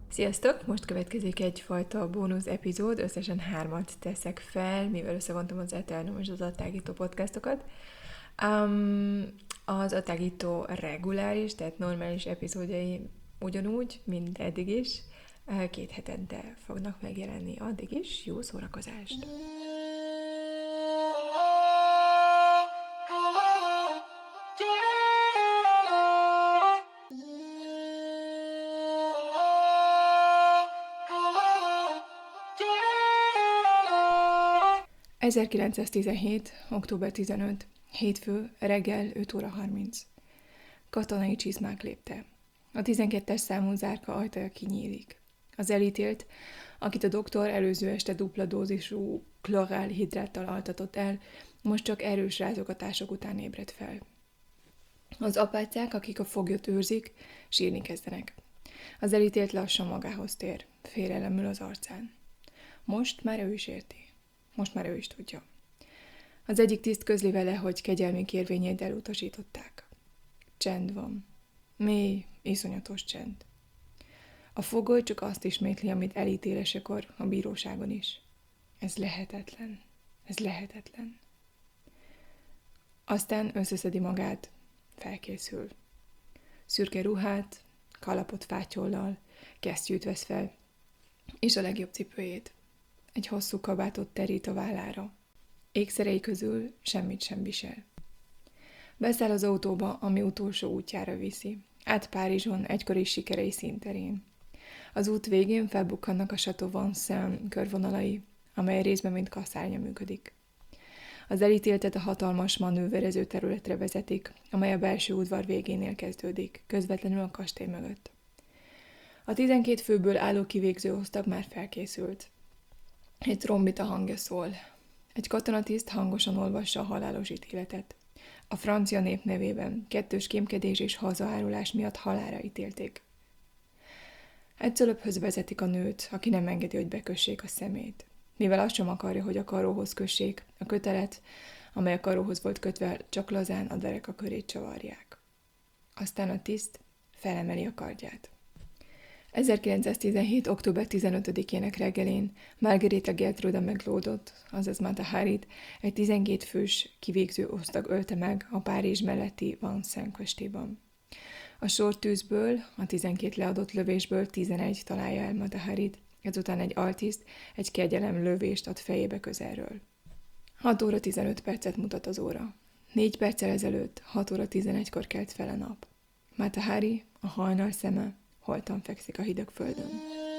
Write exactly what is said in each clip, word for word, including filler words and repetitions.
Sziasztok! Most következik egyfajta bónusz epizód, összesen hármat teszek fel, mivel összevontam az Eternum és az Atágító podcastokat. Um, az Atágító reguláris, tehát normális epizódjai ugyanúgy, mint eddig is, két hetente fognak megjelenni. Addig is jó szórakozást! ezerkilencszáztizenhét. október tizenötödike. Hétfő, reggel öt óra harminc. Katonai csizmák lépte. A tizenkettes számú zárka ajtaja kinyílik. Az elítélt, akit a doktor előző este dupla dózisú klorálhidráttal altatott el, most csak erős rázogatások után ébred fel. Az apácák, akik a foglyot őrzik, sírni kezdenek. Az elítélt lassan magához tér, félelemül az arcán. Most már ő is érti. Most már ő is tudja. Az egyik tiszt közli vele, hogy kegyelmi kérvényét elutasították. Csend van. Mély, iszonyatos csend. A fogoly csak azt ismétli, amit elítélésekor a bíróságon is. Ez lehetetlen. Ez lehetetlen. Aztán összeszedi magát, felkészül. Szürke ruhát, kalapot fátyollal, kesztyűt vesz fel, és a legjobb cipőjét. Egy hosszú kabátot terít a vállára. Ékszerei közül semmit sem visel. Beszáll az autóba, ami utolsó útjára viszi. Át Párizson egykori sikerei színterén. Az út végén felbukkannak a Chateau Vincennes körvonalai, amely részben mint kaszárnya működik. Az elítéltet a hatalmas manőverező területre vezetik, amely a belső udvar végénél kezdődik, közvetlenül a kastély mögött. A tizenkét főből álló kivégző osztag már felkészült. Egy trombita hangja szól. Egy katonatiszt hangosan olvassa a halálos ítéletet. A francia nép nevében kettős kémkedés és hazaárulás miatt halálra ítélték. Egy cölöphöz vezetik a nőt, aki nem engedi, hogy bekössék a szemét. Mivel azt sem akarja, hogy a karóhoz kössék, a kötelet, amely a karóhoz volt kötve, csak lazán a dereka körét csavarják. Aztán a tiszt felemeli a kardját. ezerkilencszáztizenhét. október tizenötödikének reggelén Margarita Gertruda McLeodot, azaz Mata Harit, egy tizenkét fős kivégző osztag ölte meg a Párizs melletti Vincennes kastélyban. A sortűzből, a tizenkét leadott lövésből tizenegy találja el Mata Harit, ezután egy altiszt egy kegyelem lövést ad fejébe közelről. hat óra tizenöt percet mutat az óra. Négy perccel ezelőtt, hat óra tizenegykor kelt fel a nap. Mata Hari, a hajnal szeme, holtan fekszik a hideg földön.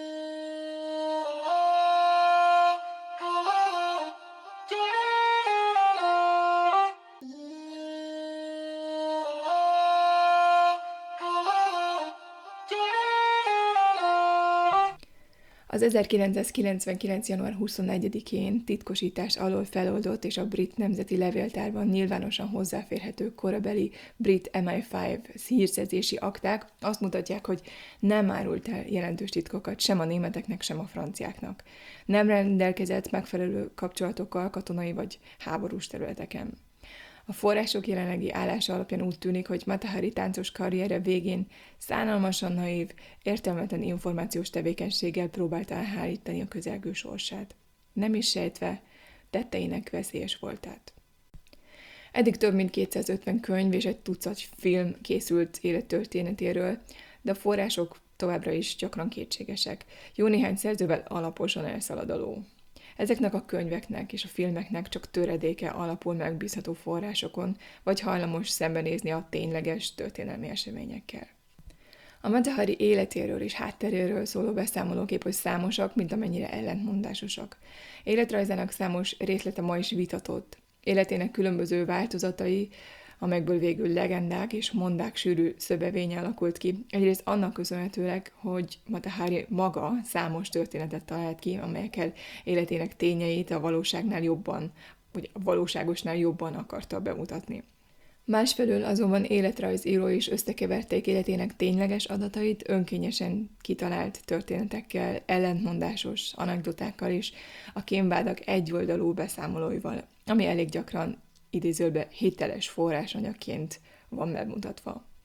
Az ezerkilencszázkilencvenkilenc. január huszonegyedikén titkosítás alól feloldott és a brit nemzeti levéltárban nyilvánosan hozzáférhető korabeli brit em i öt hírszerzési akták azt mutatják, hogy nem árult el jelentős titkokat sem a németeknek, sem a franciáknak. Nem rendelkezett megfelelő kapcsolatokkal katonai vagy háborús területeken. A források jelenlegi állása alapján úgy tűnik, hogy Mata Hari táncos karriere végén szánalmasan naív, értelmetlen információs tevékenységgel próbálta elhárítani a közelgő sorsát. Nem is sejtve, tetteinek veszélyes voltát. Eddig több mint kétszázötven könyv és egy tucat film készült élettörténetéről, de a források továbbra is gyakran kétségesek. Jó néhány szerzővel alaposan elszalad a ló. Ezeknek a könyveknek és a filmeknek csak töredéke alapul megbízható forrásokon, vagy hajlamos szembenézni a tényleges történelmi eseményekkel. A Mata Hari életéről és hátteréről szóló beszámolók hogy számosak, mint amennyire ellentmondásosak. Életrajzának számos részlete ma is vitatott. Életének különböző változatai, amelyekből végül legendák és mondák sűrű szövevénye alakult ki. Egyrészt annak köszönhetőleg, hogy Mata Hari maga számos történetet talált ki, amelyekkel életének tényeit a valóságnál jobban, vagy a valóságosnál jobban akarta bemutatni. Másfelől azonban életrajzíró is összekeverték életének tényleges adatait önkényesen kitalált történetekkel, ellentmondásos anekdotákkal és a kémvádak egyoldalú beszámolóival, ami elég gyakran idézőbe hiteles forrásanyagként van megmutatva.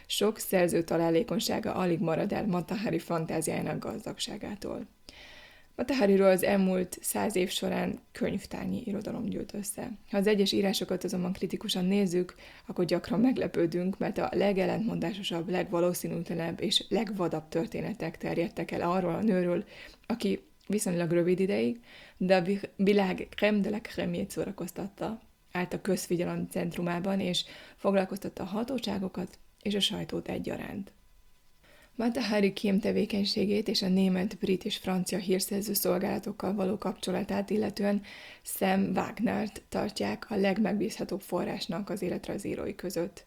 Sok szerző találékonysága alig marad el Mata Hari fantáziájának gazdagságától. Mata Hariról az elmúlt száz év során könyvtárnyi irodalom gyűlt össze. Ha az egyes írásokat azonban kritikusan nézzük, akkor gyakran meglepődünk, mert a legellentmondásosabb, legvalószínűtlenebb és legvadabb történetek terjedtek el arról a nőről, aki viszonylag rövid ideig, de a világ crème de la crème-jét szórakoztatta, állt a közfigyelem centrumában, és foglalkoztatta a hatóságokat és a sajtót egyaránt. Mata Hari kémtevékenységét és a német, brit és francia hírszerző szolgálatokkal való kapcsolatát illetően Sam Wagnert tartják a legmegbízhatóbb forrásnak az életrajzírói között.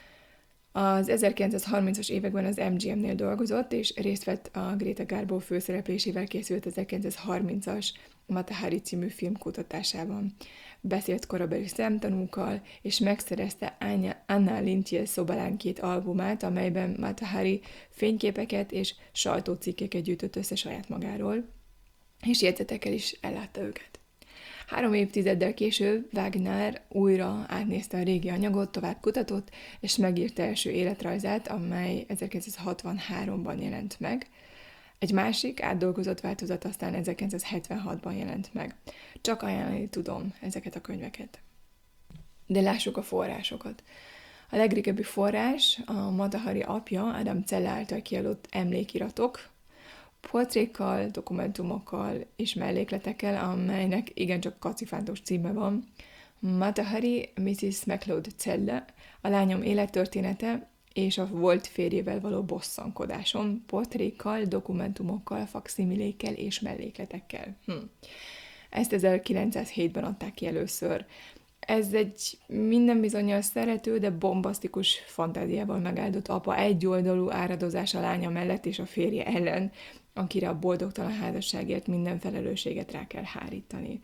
Az ezerkilencszázharmincas években az em gé em-nél dolgozott, és részt vett a Greta Garbo főszereplésével készült ezerkilencszázharmincas Mata Hari című film kutatásában. Beszélt korabeli szemtanúkkal, és megszerezte Anna Lintje szobalánkét albumát, amelyben Mata Hari fényképeket és sajtócikkeket gyűjtött össze saját magáról, és jegyzetekkel is ellátta őket. Három évtizeddel később Wagner újra átnézte a régi anyagot, tovább kutatott, és megírta első életrajzát, amely ezerkilencszázhatvanháromban jelent meg. Egy másik, átdolgozott változat aztán ezerkilencszázhetvenhatban jelent meg. Csak ajánlani tudom ezeket a könyveket. De lássuk a forrásokat. A legrégebbi forrás a Mata Hari apja, Adam Celle által kiadott emlékiratok, portrékkal, dokumentumokkal és mellékletekkel, amelynek igencsak kacifántos címe van. Mata Hari, missziz MacLeod Celle, a lányom élettörténete és a volt férjével való bosszankodáson, portrékkal, dokumentumokkal, fakszimilékkel és mellékletekkel. Hm. Ezt ezerkilencszázhétben adták ki először. Ez egy minden bizonnyal szerető, de bombasztikus fantáziával megáldott apa egyoldalú áradozás a lánya mellett és a férje ellen, akire a boldogtalan házasságért minden felelősséget rá kell hárítani.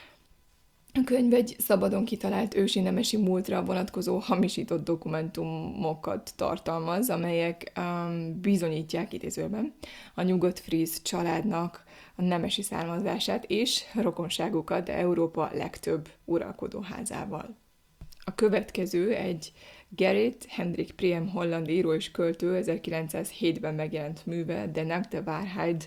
A könyv egy szabadon kitalált ősi nemesi múltra vonatkozó hamisított dokumentumokat tartalmaz, amelyek um, bizonyítják idézőben a nyugodt fríz családnak a nemesi származását és rokonságukat Európa legtöbb uralkodóházával. A következő egy Gerrit Hendrik Priem holland író és költő ezerkilencszázhétben megjelent műve, De Nackte Wahrheit,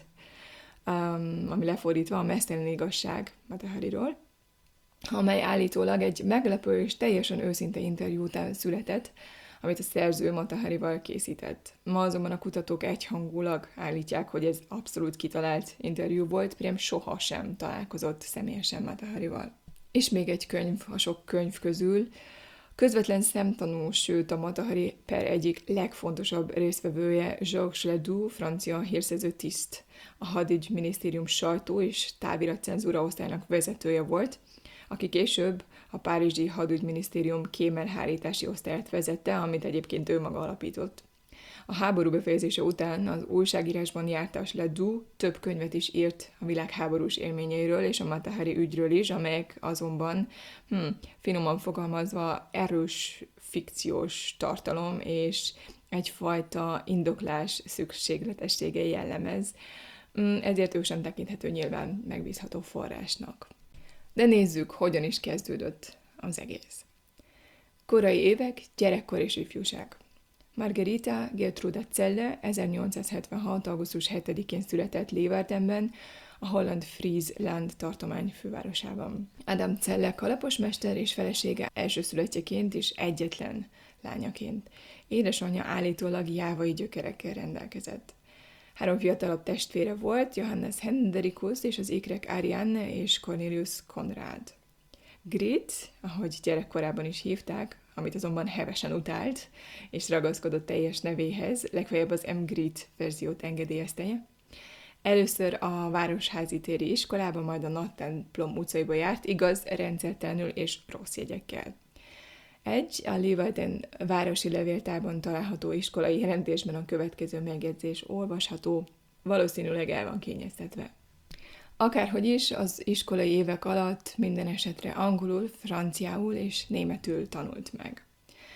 um, ami lefordítva a meztelen igazság Mata Hariról, amely állítólag egy meglepő és teljesen őszinte interjú után született, amit a szerző Mata Harival készített. Ma azonban a kutatók egyhangulag állítják, hogy ez abszolút kitalált interjú volt, Priem soha sem találkozott személyesen Mata Harival. És még egy könyv a sok könyv közül, közvetlen szemtanú, sőt a Mata Hari per egyik legfontosabb résztvevője Georges Ledoux, francia hírszerző tiszt, a hadügyminisztérium sajtó és táviratcenzúra osztályának vezetője volt, aki később a párizsi hadügyminisztérium kémelhárítási osztályát vezette, amit egyébként ő maga alapított. A háború befejezése után az újságírásban jártas Ledoux több könyvet is írt a világháborús élményeiről és a Mata Hari ügyről is, amelyek azonban, hm, finoman fogalmazva, erős fikciós tartalom és egyfajta indoklás szükségletessége jellemez, ezért ő sem tekinthető nyilván megbízható forrásnak. De nézzük, hogyan is kezdődött az egész. Korai évek, gyerekkor és ifjúság. Margherita Gertruda Celle ezernyolcszázhetvenhat. augusztus hetedikén született Leeuwardenben, a holland Friesland tartomány fővárosában. Adam Celle kalaposmester és felesége elsőszülöttjeként és egyetlen lányaként. Édesanyja állítólag jávai gyökerekkel rendelkezett. Három fiatalabb testvére volt, Johannes Hendrikus és az ikrek Ariane és Cornelius Konrad. Grit, ahogy gyerekkorában is hívták, amit azonban hevesen utált, és ragaszkodott teljes nevéhez, legfeljebb az M. Grit verziót engedélyezte. Először a Városházi téri iskolába, majd a Nagy templom utcaiba járt, igaz, rendszertelenül és rossz jegyekkel. Egy a Leeuwarden városi levéltárban található iskolai jelentésben a következő megjegyzés olvasható, valószínűleg el van kényeztetve. Akárhogy is, az iskolai évek alatt minden esetre angolul, franciául és németül tanult meg.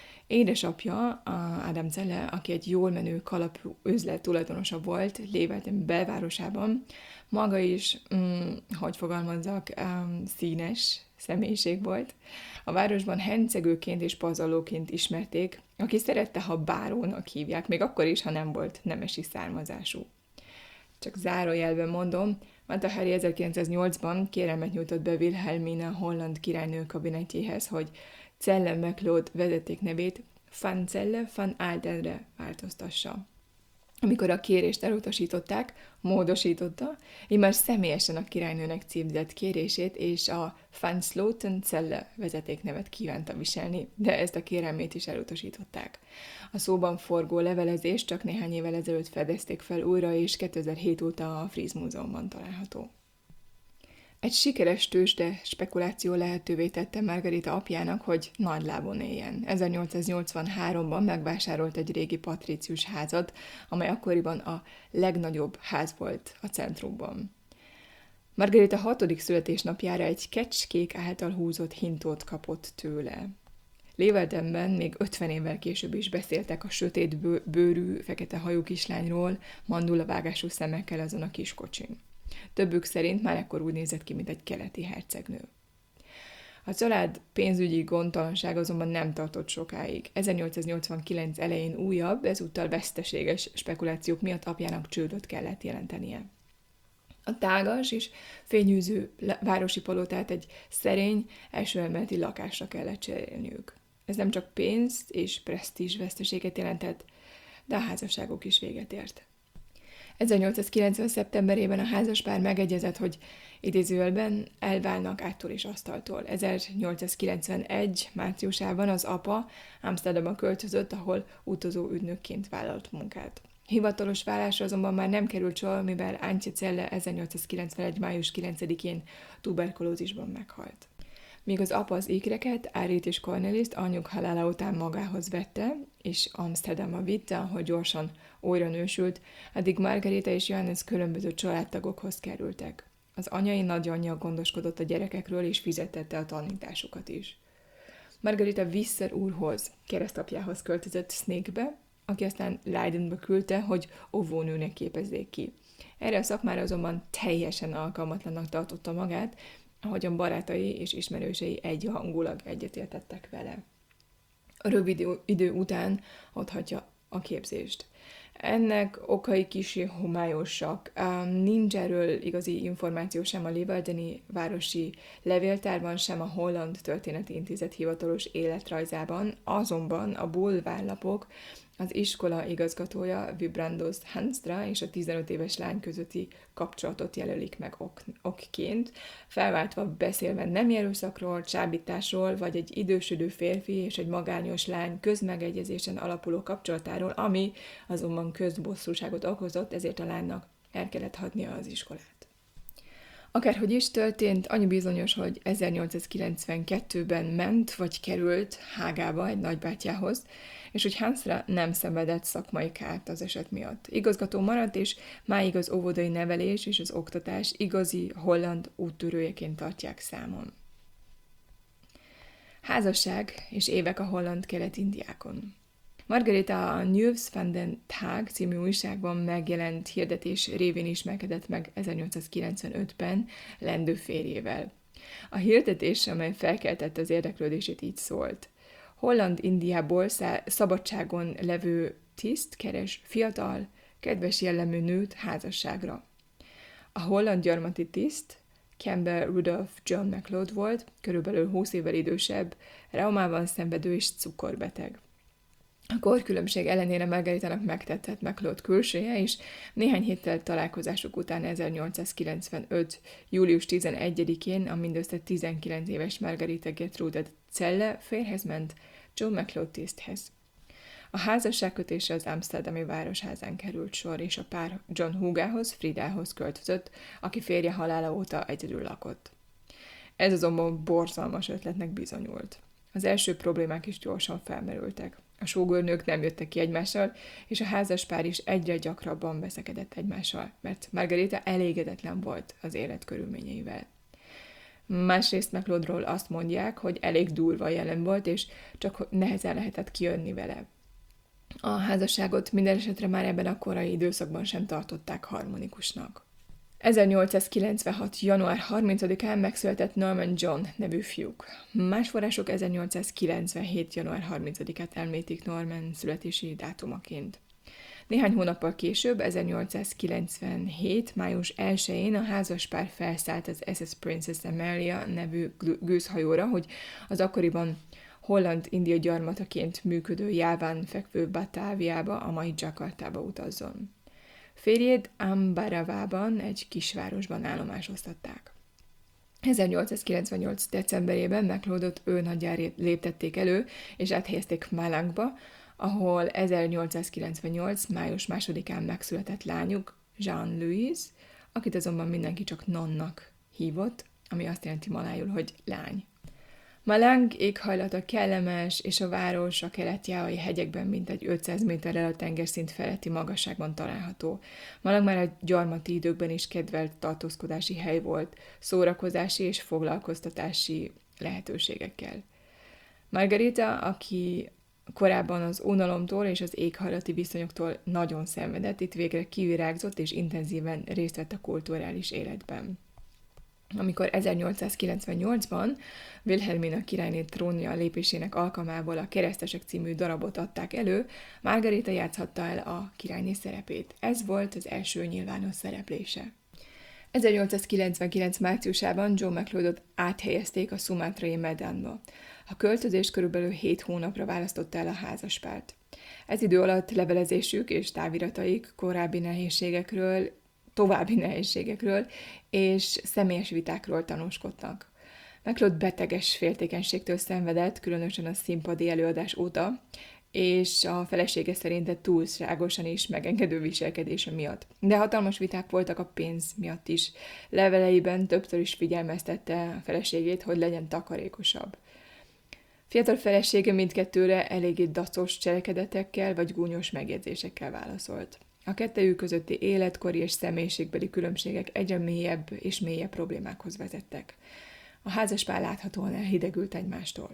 Édesapja, Adam Celle, aki egy jól menő kalap üzlet tulajdonosa volt Leeuwarden belvárosában, maga is, mm, hogy fogalmazzak, um, színes személyiség volt. A városban hercegőként és pazarlóként ismerték, aki szerette, ha bárónak hívják, még akkor is, ha nem volt nemesi származású. Csak zárójelben mondom, Mata Hari ezerkilencszáznyolcban kérelmet nyújtott be Wilhelmina holland királynő kabinetjéhez, hogy Celle McLeod vezetéknevét Van Celle van Aaltenre változtassa. Amikor a kérést elutasították, módosította, immár személyesen a királynőnek címzett kérését, és a Van Sloten Celle vezetéknevet kívánta viselni, de ezt a kérelmét is elutasították. A szóban forgó levelezést csak néhány évvel ezelőtt fedezték fel újra, és kétezer-hét óta a Fries Múzeumban található. Egy sikeres tőzsde spekuláció lehetővé tette Margarita apjának, hogy nagy lábon éljen. ezernyolcszáznyolcvanháromban megvásárolt egy régi patricius házat, amely akkoriban a legnagyobb ház volt a centrumban. Margarita hatodik születésnapjára egy kecskék által húzott hintót kapott tőle. Léveltemben még ötven évvel később is beszéltek a sötét bőrű, fekete hajú kislányról, mandulavágású szemekkel azon a kis kocsin. Többük szerint már ekkor úgy nézett ki, mint egy keleti hercegnő. A család pénzügyi gondtalanság azonban nem tartott sokáig. ezernyolcszáznyolcvankilenc elején újabb, ezúttal veszteséges spekulációk miatt apjának csődöt kellett jelentenie. A tágas és fényűző városi palotát egy szerény, első emeleti lakásra kellett cserélniük. Ez nem csak pénzt és presztízs veszteséget jelentett, de a házasságok is véget ért. ezernyolcszázkilencven. szeptemberében a házaspár megegyezett, hogy idézőjelben elválnak áttól és asztaltól. ezernyolcszázkilencvenegy. márciusában az apa Amsterdamba költözött, ahol utazó ügynökként vállalt munkát. Hivatalos válásra azonban már nem került sor, mivel Antje Celle ezernyolcszázkilencvenegy. május kilencedikén tuberkulózisban meghalt. Míg az apa az ikreket, Árit és Cornelist anyjuk halála után magához vette, és Amsterdamba vitte, ahol gyorsan újra nősült, addig Margarita és Johannes különböző családtagokhoz kerültek. Az anyai nagyanyja gondoskodott a gyerekekről, és fizetette a tanításukat is. Margarita Visser úrhoz, keresztapjához költözött Sneekbe, aki aztán Leidenbe küldte, hogy óvónőnek képezzék ki. Erre a szakmára azonban teljesen alkalmatlannak tartotta magát, ahogyan barátai és ismerősei egyhangulag egyetértettek vele. A rövid idő után otthagyja a képzést. Ennek okai kissé homályosak. Nincs erről igazi információ sem a Leeuwardeni városi levéltárban, sem a Holland Történeti Intézet hivatalos életrajzában, azonban a bulvárlapok az iskola igazgatója Vibrandos Hanstra és a tizenöt éves lány közötti kapcsolatot jelölik meg ok- okként, felváltva beszélve nem erőszakról, csábításról, vagy egy idősödő férfi és egy magányos lány közmegegyezésen alapuló kapcsolatáról, ami azonban közbosszúságot okozott, ezért a lánynak el kellett hagynia az iskolát. Akárhogy is történt, annyi bizonyos, hogy ezernyolcszázkilencvenkettőben ment vagy került Hágába egy nagybátyjához, és hogy Hansra nem szenvedett szakmai kárt az eset miatt. Igazgató maradt, és máig az óvodai nevelés és az oktatás igazi holland úttörőjeként tartják számon. Házasság és évek a holland kelet-indiákon. Margarita a Nieuws van den Tag című újságban megjelent hirdetés révén ismerkedett meg ezernyolcszázkilencvenötben lendő férjével. A hirdetés, amely felkeltette az érdeklődését, így szólt. Holland-Indiából szabadságon levő tiszt keres fiatal, kedves jellemű nőt házasságra. A holland gyarmati tiszt Campbell Rudolph John McLeod volt, körülbelül húsz évvel idősebb, reumában szenvedő és cukorbeteg. A korkülönbség ellenére Margaritának megtetszett McLeod külsője, és néhány héttel találkozásuk után ezernyolcszázkilencvenöt. július tizenegyedikén a mindössze tizenkilenc éves Margarita Gertrude Celle férjhez ment John McLeod tiszthez. A házasságkötésre az amszterdami városházán került sor, és a pár John húgához, Fridához költözött, aki férje halála óta egyedül lakott. Ez azonban borzalmas ötletnek bizonyult. Az első problémák is gyorsan felmerültek. A sógornők nem jöttek ki egymással, és a házaspár is egyre gyakrabban veszekedett egymással, mert Margarita elégedetlen volt az élet körülményeivel. Másrészt McLeodról azt mondják, hogy elég durva jelen volt, és csak nehezen lehetett kijönni vele. A házasságot minden esetre már ebben a korai időszakban sem tartották harmonikusnak. ezernyolcszázkilencvenhat. január harmincadikán megszületett Norman John nevű fiúk. Más források ezernyolcszázkilencvenhét. január harmincadikát említik Norman születési dátumaként. Néhány hónappal később, ezernyolcszázkilencvenhét. május elsején a házaspár felszállt az es es Princess Amalia nevű gőzhajóra, hogy az akkoriban holland-india gyarmataként működő Jáván fekvő Batáviába, a mai Jakartába utazzon. Férjét Ambaravában, egy kisvárosban állomásoztatták. ezernyolcszázkilencvennyolc. decemberében MacLeodot ő nagyján léptették elő, és áthelyezték Malangba, ahol ezernyolcszázkilencvennyolc. május másodikán megszületett lányuk, Jean-Louise, akit azonban mindenki csak Nonnak hívott, ami azt jelenti malájul, hogy lány. Malang éghajlata kellemes, és a város a kelet-jávai hegyekben mintegy ötszáz méterrel a tengerszint feletti magasságban található. Malang már a gyarmati időkben is kedvelt tartózkodási hely volt, szórakozási és foglalkoztatási lehetőségekkel. Margarita, aki korábban az unalomtól és az éghajlati viszonyoktól nagyon szenvedett, itt végre kivirágzott és intenzíven részt vett a kulturális életben. Amikor ezernyolcszázkilencvennyolcban Wilhelmina királyné trónja lépésének alkalmából a Keresztesek című darabot adták elő, Margarita játszhatta el a királyné szerepét. Ez volt az első nyilvános szereplése. ezernyolcszázkilencvenkilenc. márciusában John MacLeodot áthelyezték a szumátrai Medanba. A költözés körülbelül hét hónapra választotta el a házaspárt. Ez idő alatt levelezésük és távirataik korábbi nehézségekről, további nehézségekről és személyes vitákról tanúskodtak. MacLeod beteges féltékenységtől szenvedett, különösen a színpadi előadás óta, és a felesége szerinte túlságosan is megengedő viselkedése miatt. De hatalmas viták voltak a pénz miatt is. Leveleiben többször is figyelmeztette a feleségét, hogy legyen takarékosabb. Fiatal felesége mindkettőre eléggé dacos cselekedetekkel vagy gúnyos megjegyzésekkel válaszolt. A kettejük közötti életkori és személyiségbeli különbségek egyre mélyebb és mélyebb problémákhoz vezettek. A házaspár láthatóan elhidegült egymástól.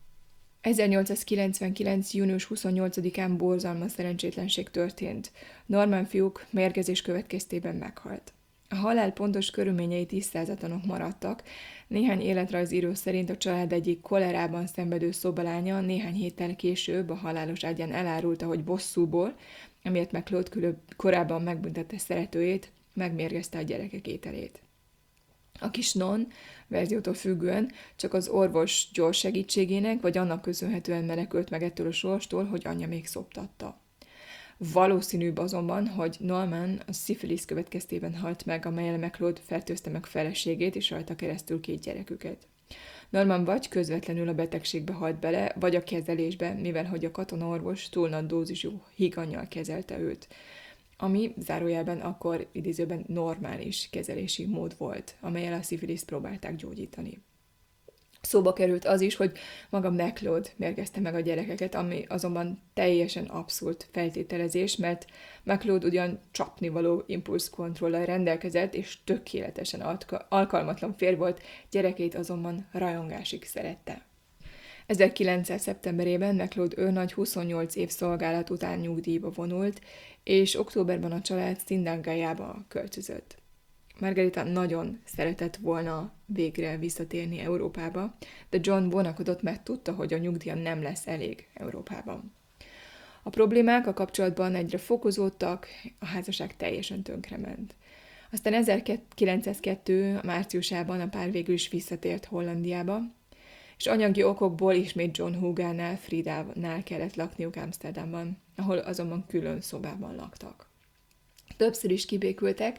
ezernyolcszázkilencvenkilenc. június huszonnyolcadikán borzalmas szerencsétlenség történt. Norman fiúk mérgezés következtében meghalt. A halál pontos körülményei tisztázatlanok maradtak. Néhány életrajzíró szerint a család egyik kolerában szenvedő szobalánya néhány héttel később a halálos ágyán elárulta, hogy bosszúból, amiért MacLeod korábban megbüntette szeretőjét, megmérgezte a gyerekek ételét. A kis Non, verziótól függően, csak az orvos gyors segítségének, vagy annak köszönhetően menekült meg ettől a sorstól, hogy anyja még szoptatta. Valószínűbb azonban, hogy Norman a szifilisz következtében halt meg, amellyel MacLeod fertőzte meg feleségét, és rajta keresztül két gyereküket. Norman vagy közvetlenül a betegségbe halt bele, vagy a kezelésbe, mivel hogy a katonaorvos túl nagy dózisú higannyal kezelte őt, ami zárójelben akkor idézőben normális kezelési mód volt, amellyel a szifiliszt próbálták gyógyítani. Szóba került az is, hogy maga MacLeod mérgezte meg a gyerekeket, ami azonban teljesen abszurd feltételezés, mert MacLeod ugyan csapnivaló impulszkontrollal rendelkezett, és tökéletesen alkalmatlan férj volt, gyerekeit azonban rajongásig szerette. ezerkilencszáz. szeptemberében MacLeod őrnagy huszonnyolc év szolgálat után nyugdíjba vonult, és októberben a család Szindangaiába költözött. Margarita nagyon szeretett volna végre visszatérni Európába, de John vonakodott, mert tudta, hogy a nyugdíja nem lesz elég Európában. A problémák a kapcsolatban egyre fokozódtak, a házasság teljesen tönkrement. Aztán ezerkilencszázkettő. márciusában a pár végül is visszatért Hollandiába, és anyagi okokból ismét John húgánál, Fridánál kellett lakniuk Amsterdamban, ahol azonban külön szobában laktak. Többször is kibékültek,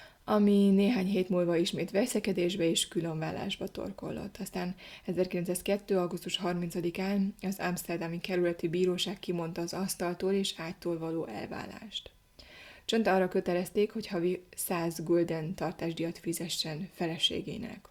ami néhány hét múlva ismét veszekedésbe és különvállásba torkollott. Aztán ezerkilencszázkettő. augusztus harmincadikán az amszterdami kerületi bíróság kimondta az asztaltól és ágytól való elválást. Johnt arra kötelezték, hogy havi száz gulden tartásdíjat fizessen feleségének.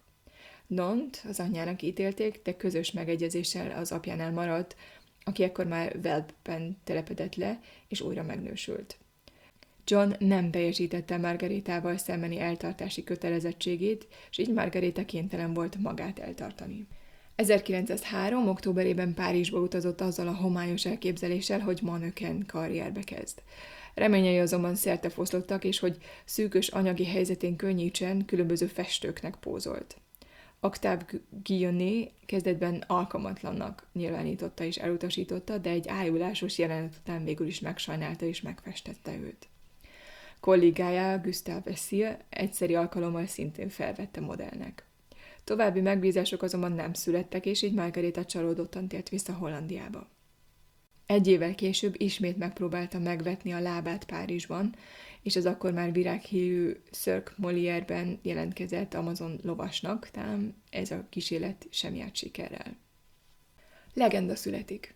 Nont az anyjának ítélték, de közös megegyezéssel az apjánál maradt, aki ekkor már Velpben telepedett le, és újra megnősült. John nem teljesítette Margaritával szembeni eltartási kötelezettségét, és így Margarita kénytelen volt magát eltartani. ezerkilencszázhárom. októberében Párizsba utazott azzal a homályos elképzeléssel, hogy manöken karrierbe kezd. Reményei azonban szertefoszlottak, és hogy szűkös anyagi helyzetén könnyítsen, különböző festőknek pózolt. Octave Guillaume kezdetben alkalmatlannak nyilvánította és elutasította, de egy ájulásos jelenet után végül is megsajnálta és megfestette őt. Kollégája Gustave Essille egyszeri alkalommal szintén felvette modellnek. További megbízások azonban nem születtek, és így Margarita csalódottan tért vissza Hollandiába. Egy évvel később ismét megpróbálta megvetni a lábát Párizsban, és az akkor már virághírű Cirque Molière-ben jelentkezett Amazon lovasnak, talán ez a kísérlet sem járt sikerrel. Legenda születik.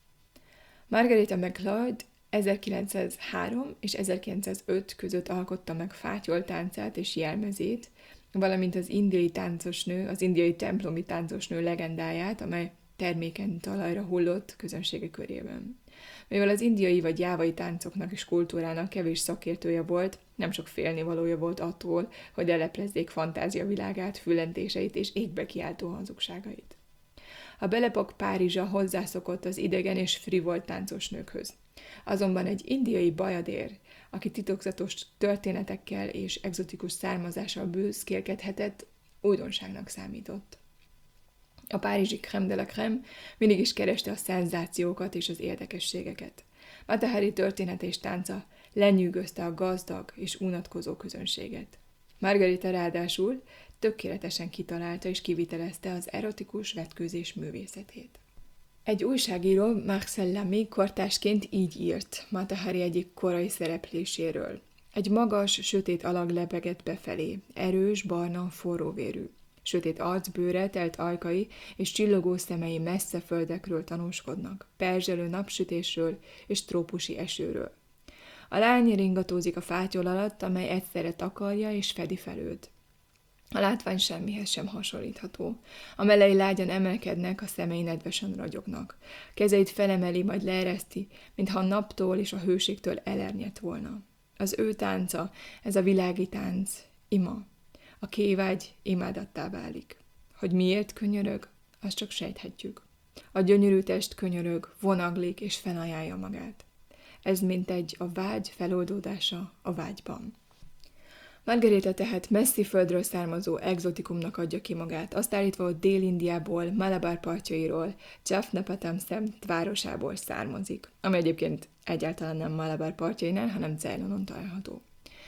Margarita MacLeod ezerkilencszázhárom és ezerkilencszázöt között alkotta meg fátyoltáncát és jelmezét, valamint az indiai táncosnő, az indiai templomi táncosnő legendáját, amely termékeny talajra hullott közönsége körében. Mivel az indiai vagy jávai táncoknak és kultúrának kevés szakértője volt, nem sok félnivalója volt attól, hogy leleplezzék fantázia világát, fülentéseit és égbe kiáltó hazugságait. A Belle-Époque Párizsa hozzászokott az idegen és frivol táncosnőkhöz. Azonban egy indiai bajadér, aki titokzatos történetekkel és egzotikus származással büszkélkedhetett, újdonságnak számított. A párizsi crème de la crème mindig is kereste a szenzációkat és az érdekességeket. Mata Hari története és tánca lenyűgözte a gazdag és unatkozó közönséget. Margarita ráadásul tökéletesen kitalálta és kivitelezte az erotikus vetkőzés művészetét. Egy újságíró Marcel Lamy kortársként így írt Mata Hari egyik korai szerepléséről. Egy magas, sötét alag lebegett befelé, erős, barna, forróvérű. Sötét arcbőre, telt ajkai és csillogó szemei messze földekről tanúskodnak, perzselő napsütésről és trópusi esőről. A lány ringatózik a fátyol alatt, amely egyszerre takarja és fedi fel őt. A látvány semmihez sem hasonlítható. A mellei lágyan emelkednek, a szemei nedvesen ragyognak. Kezeit felemeli, majd leereszti, mintha a naptól és a hőségtől elernyett volna. Az ő tánca, ez a világi tánc, ima. A kévágy imádattá válik. Hogy miért könyörög, azt csak sejthetjük. A gyönyörű test könyörög, vonaglik és felajánlja magát. Ez mintegy a vágy feloldódása a vágyban. Margarita tehát messzi földről származó egzotikumnak adja ki magát, azt állítva, hogy Dél-Indiából, Malabar partjairól, Jaffna-Patam-Szem városából származik, ami egyébként egyáltalán nem Malabar partjainál, hanem Ceylonon található.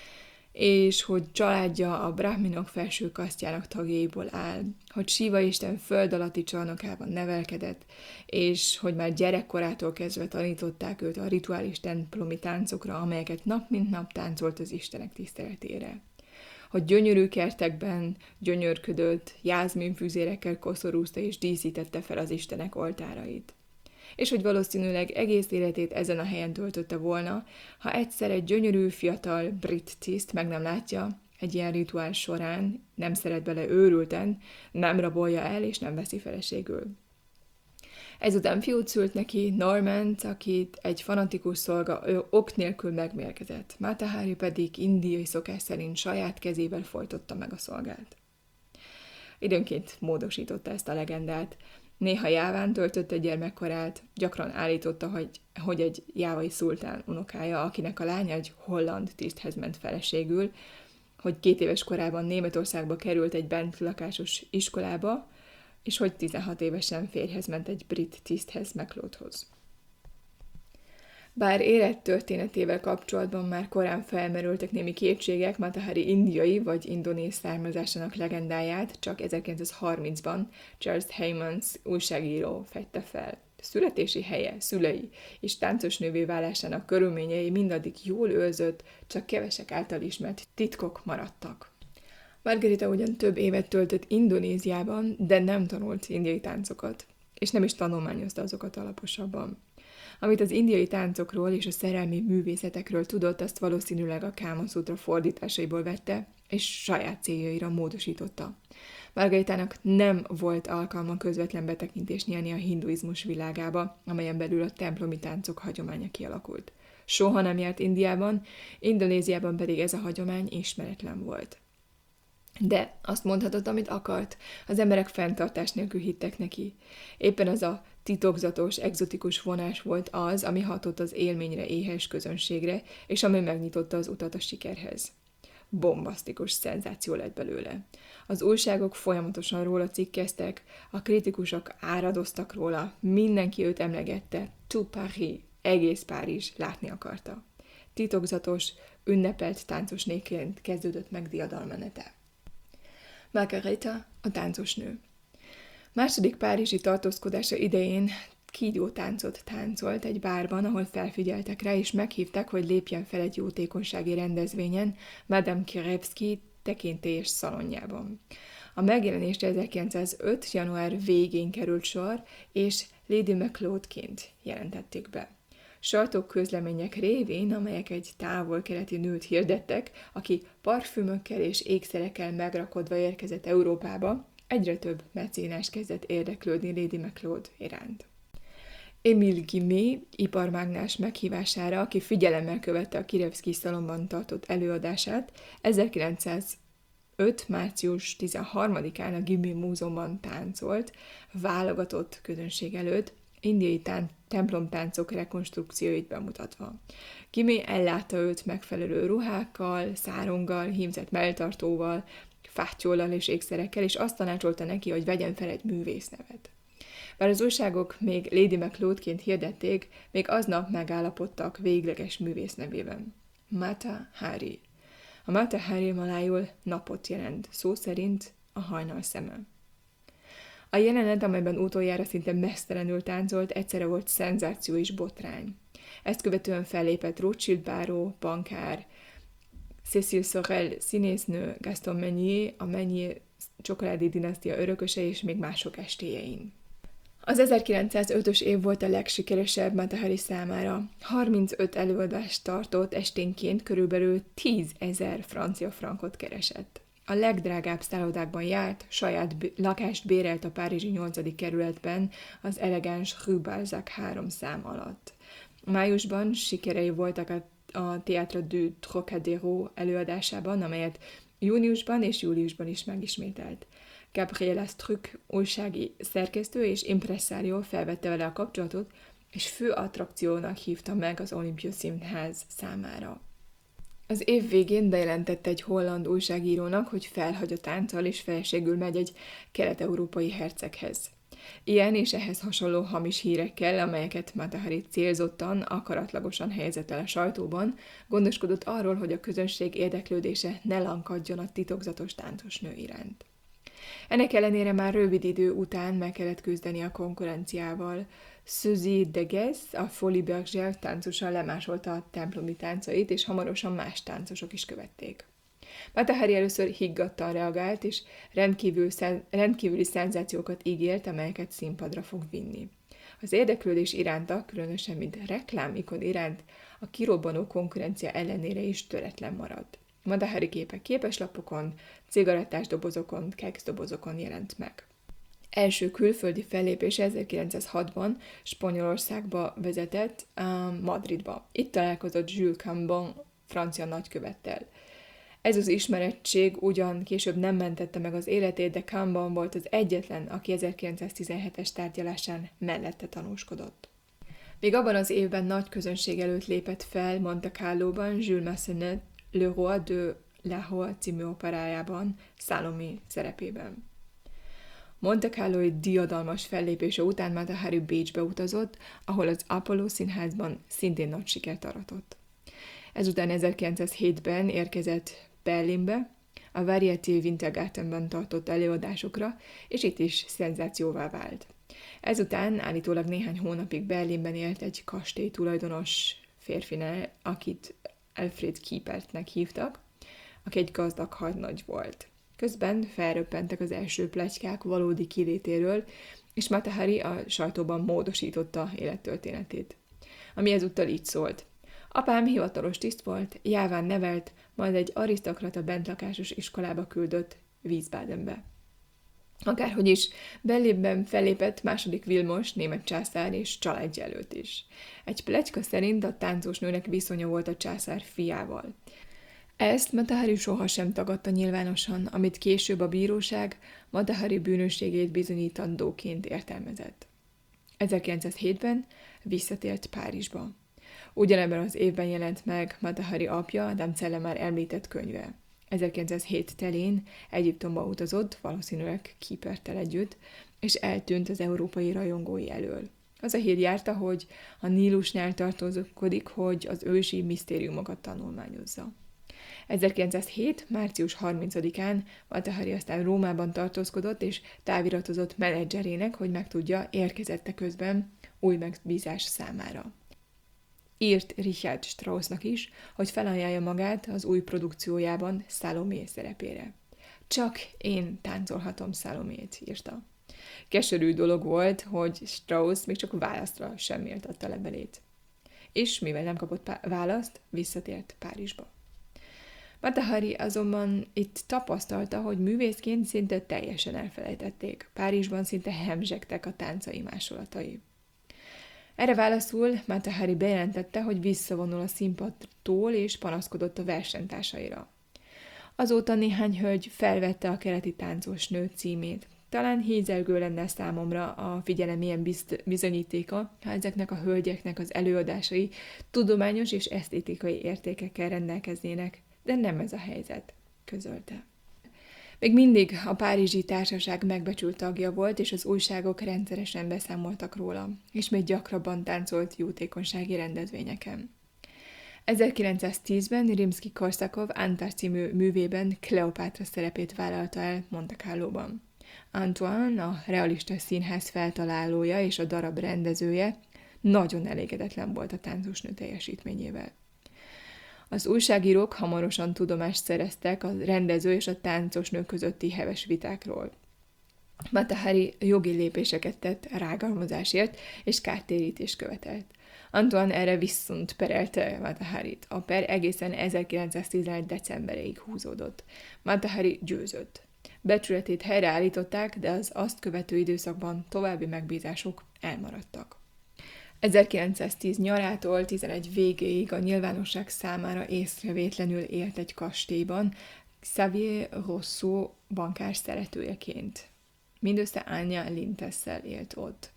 És hogy családja a brahminok felső kasztjának tagjaiból áll, hogy Siva Isten föld alatti csarnokában nevelkedett, és hogy már gyerekkorától kezdve tanították őt a rituális templomi táncokra, amelyeket nap mint nap táncolt az Istenek tiszteletére. Hogy gyönyörű kertekben gyönyörködött, jázminfüzérekkel koszorúzta és díszítette fel az Istenek oltárait. És hogy valószínűleg egész életét ezen a helyen töltötte volna, ha egyszer egy gyönyörű, fiatal brit tiszt meg nem látja, egy ilyen rituál során, nem szeret bele őrülten, nem rabolja el és nem veszi feleségül. Ezután fiút szült neki, Normant, akit egy fanatikus szolga ő ok nélkül megmérgezett. Mata Hari pedig indiai szokás szerint saját kezével folytotta meg a szolgát. Időnként módosította ezt a legendát. Néha jáván töltötte gyermekkorát, gyakran állította, hogy, hogy egy jávai szultán unokája, akinek a lánya egy holland tiszthez ment feleségül, hogy két éves korában Németországba került egy bentlakásos iskolába, és hogy tizenhat évesen férjhez ment egy brit tiszthez, MacLeodhoz. Bár élettörténetével kapcsolatban már korán felmerültek némi kétségek, Mata Hari indiai vagy indonéz származásának legendáját csak ezerkilencszázharmincban Charles Heymans újságíró fedte fel. Születési helye, szülei és táncosnővé válásának körülményei mindaddig jól őrzött, csak kevesek által ismert titkok maradtak. Margarita ugyan több évet töltött Indonéziában, de nem tanult indiai táncokat, és nem is tanulmányozta azokat alaposabban. Amit az indiai táncokról és a szerelmi művészetekről tudott, azt valószínűleg a Káma Szutra fordításaiból vette, és saját céljaira módosította. Margaritának nem volt alkalma közvetlen betekintést nyerni a hinduizmus világába, amelyen belül a templomi táncok hagyománya kialakult. Soha nem járt Indiában, Indonéziában pedig ez a hagyomány ismeretlen volt. De azt mondhatott, amit akart. Az emberek fenntartás nélkül hittek neki. Éppen az a titokzatos, egzotikus vonás volt az, ami hatott az élményre éhes közönségre, és ami megnyitotta az utat a sikerhez. Bombasztikus szenzáció lett belőle. Az újságok folyamatosan róla cikkeztek, a kritikusok áradoztak róla, mindenki őt emlegette, tout Paris, egész Párizs látni akarta. Titokzatos, ünnepelt táncosnéként kezdődött meg diadalmenete. Margareta, a táncosnő. Második párizsi tartózkodása idején kígyó táncot táncolt egy bárban, ahol felfigyeltek rá, és meghívták, hogy lépjen fel egy jótékonysági rendezvényen Madame Kirevski tekintélyes szalonjában. A megjelenésre ezerkilencszázöt. január végén került sor, és Lady Macleodként jelentették be. Sajtóközlemények révén, amelyek egy távol-keleti nőt hirdettek, aki parfümökkel és ékszerekkel megrakodva érkezett Európába, egyre több mecénás kezdett érdeklődni Lady Macleod iránt. Émile Guimé, iparmágnás meghívására, aki figyelemmel követte a Kirevski szalonban tartott előadását, ezerkilencszázöt. március tizenharmadikán a Guimé múzeumban táncolt, válogatott közönség előtt, indiai tán- templomtáncok rekonstrukcióit bemutatva. Guimé ellátta őt megfelelő ruhákkal, száronggal, hímzett melltartóval, fátyollal és ékszerekkel, és azt tanácsolta neki, hogy vegyen fel egy művésznevet. Bár az újságok még Lady Macleodként hirdették, még aznap megállapodtak végleges művésznevében. Mata Hari. A Mata Hari malájul napot jelent, szó szerint a hajnal szeme. A jelenet, amelyben utoljára szinte mesztelenül táncolt, egyszerre volt szenzáció és botrány. Ezt követően fellépett Rothschild báró, bankár, Cécile Sorel színésznő, Gaston Meunier, a Meunier csokoládé dinasztia örököse és még mások estéjein. Az ezerkilencszázötös év volt a legsikeresebb Mata Hari számára. harmincöt előadást tartott, esténként körülbelül tízezer francia frankot keresett. A legdrágább szállodákban járt, saját b- lakást bérelt a párizsi nyolcadik kerületben, az elegáns Rue Balzac három szám alatt. Májusban sikerei voltak a, a Théâtre du Trocadéro előadásában, amelyet júniusban és júliusban is megismételt. Gabriela Struck újsági szerkesztő és impresszárió felvette vele a kapcsolatot, és fő attrakciónak hívta meg az Olympia Színház számára. Az év végén bejelentette egy holland újságírónak, hogy felhagy a tánccal és feleségül megy egy kelet-európai herceghez. Ilyen és ehhez hasonló hamis hírekkel, amelyeket Mata Hari célzottan, akaratlagosan helyezett el a sajtóban, gondoskodott arról, hogy a közönség érdeklődése ne lankadjon a titokzatos táncosnő iránt. Ennek ellenére már rövid idő után meg kellett küzdeni a konkurenciával. Suzy Degues, a Folie Bergère táncosa lemásolta a templomi táncait, és hamarosan más táncosok is követték. Mata Hari először higgadtan reagált, és rendkívül szen- rendkívüli szenzációkat ígért, amelyeket színpadra fog vinni. Az érdeklődés iránta, különösen mint reklámikon iránt, a kirobbanó konkurencia ellenére is töretlen maradt. Mata Hari képe képeslapokon, cigarettás dobozokon, kekszdobozokon jelent meg. Első külföldi fellépése ezerkilencszázhatban Spanyolországba vezetett, Madridba. Itt találkozott Jules Cambon francia nagykövettel. Ez az ismerettség ugyan később nem mentette meg az életét, de Cambon volt az egyetlen, aki ezerkilencszáztizenhetes tárgyalásán mellette tanúskodott. Még abban az évben nagy közönség előtt lépett fel Monte Carlóban Jules Massenet Le Roi de Lahore című operájában, Salomé szerepében. Monte Carlói diadalmas fellépése után Mata Hari Bécsbe utazott, ahol az Apollo színházban szintén nagy sikert aratott. Ezután ezerkilencszázhétben érkezett Berlinbe, a Varieté Wintergartenben tartott előadásokra, és itt is szenzációvá vált. Ezután állítólag néhány hónapig Berlinben élt egy kastély tulajdonos férfinál, akit Alfred Kiepertnek hívtak, aki egy gazdag hadnagy volt. Közben felröppentek az első pletykák valódi kilétéről, és Mata Hari a sajtóban módosította élettörténetét. Ami ezúttal így szólt. Apám hivatalos tiszt volt, jáván nevelt, majd egy arisztokrata bentlakásos iskolába küldött Wiesbadenbe. Akárhogy is, Berlinben fellépett második Vilmos, német császár és családja előtt is. Egy pletyka szerint a táncos nőnek viszonya volt a császár fiával. Ezt Mata Hari sohasem tagadta nyilvánosan, amit később a bíróság Mata Hari bűnösségét bizonyítandóként értelmezett. ezerkilencszázhétben visszatért Párizsba. Ugyanebben az évben jelent meg Mata Hari apja, Adam Celle már említett könyve. ezerkilencszázhét telén Egyiptomba utazott, valószínűleg Kiepertel együtt, és eltűnt az európai rajongói elől. Az a hír járta, hogy a Nílusnál tartózkodik, hogy az ősi misztériumokat tanulmányozza. ezerkilencszázhét. március harmincadikán Mata Hari aztán Rómában tartózkodott, és táviratozott menedzserének, hogy megtudja, érkezette közben új megbízás számára. Írt Richard Straussnak is, hogy felajánlja magát az új produkciójában Salomé szerepére. Csak én táncolhatom Salomét, írta. Keserű dolog volt, hogy Strauss még csak választra sem méltatta levelét. És mivel nem kapott választ, visszatért Párizsba. Mata Hari azonban itt tapasztalta, hogy művészként szinte teljesen elfelejtették. Párizsban szinte hemzsegtek a táncai másolatai. Erre válaszul Mata Hari bejelentette, hogy visszavonul a színpadtól, és panaszkodott a versenytársaira. Azóta néhány hölgy felvette a keleti táncos nő címét. Talán hízelgő lenne számomra a figyelem ilyen bizonyítéka, ha ezeknek a hölgyeknek az előadásai tudományos és esztétikai értékekkel rendelkeznének, de nem ez a helyzet, közölte. Még mindig a párizsi társaság megbecsült tagja volt, és az újságok rendszeresen beszámoltak róla, és még gyakrabban táncolt jótékonysági rendezvényeken. ezerkilencszáztízben Rimszky-Korsakov Antar című művében Kleopátra szerepét vállalta el Monte Carlóban. Antoine, a realista színház feltalálója és a darab rendezője nagyon elégedetlen volt a táncosnő teljesítményével. Az újságírók hamarosan tudomást szereztek a rendező és a táncosnő közötti heves vitákról. Mata Hari jogi lépéseket tett rágalmazásért és kártérítést követelt. Antoine erre viszont perelte Mata Harit. A per egészen ezerkilencszáztizenegy decemberéig húzódott. Mata Hari győzött. Becsületét helyreállították, de az azt követő időszakban további megbízások elmaradtak. ezerkilencszáztíz nyarától tizenegy végéig a nyilvánosság számára észrevétlenül élt egy kastélyban, Xavier Rousseau bankár szeretőjeként. Mindössze Anya Lintesszel élt ott.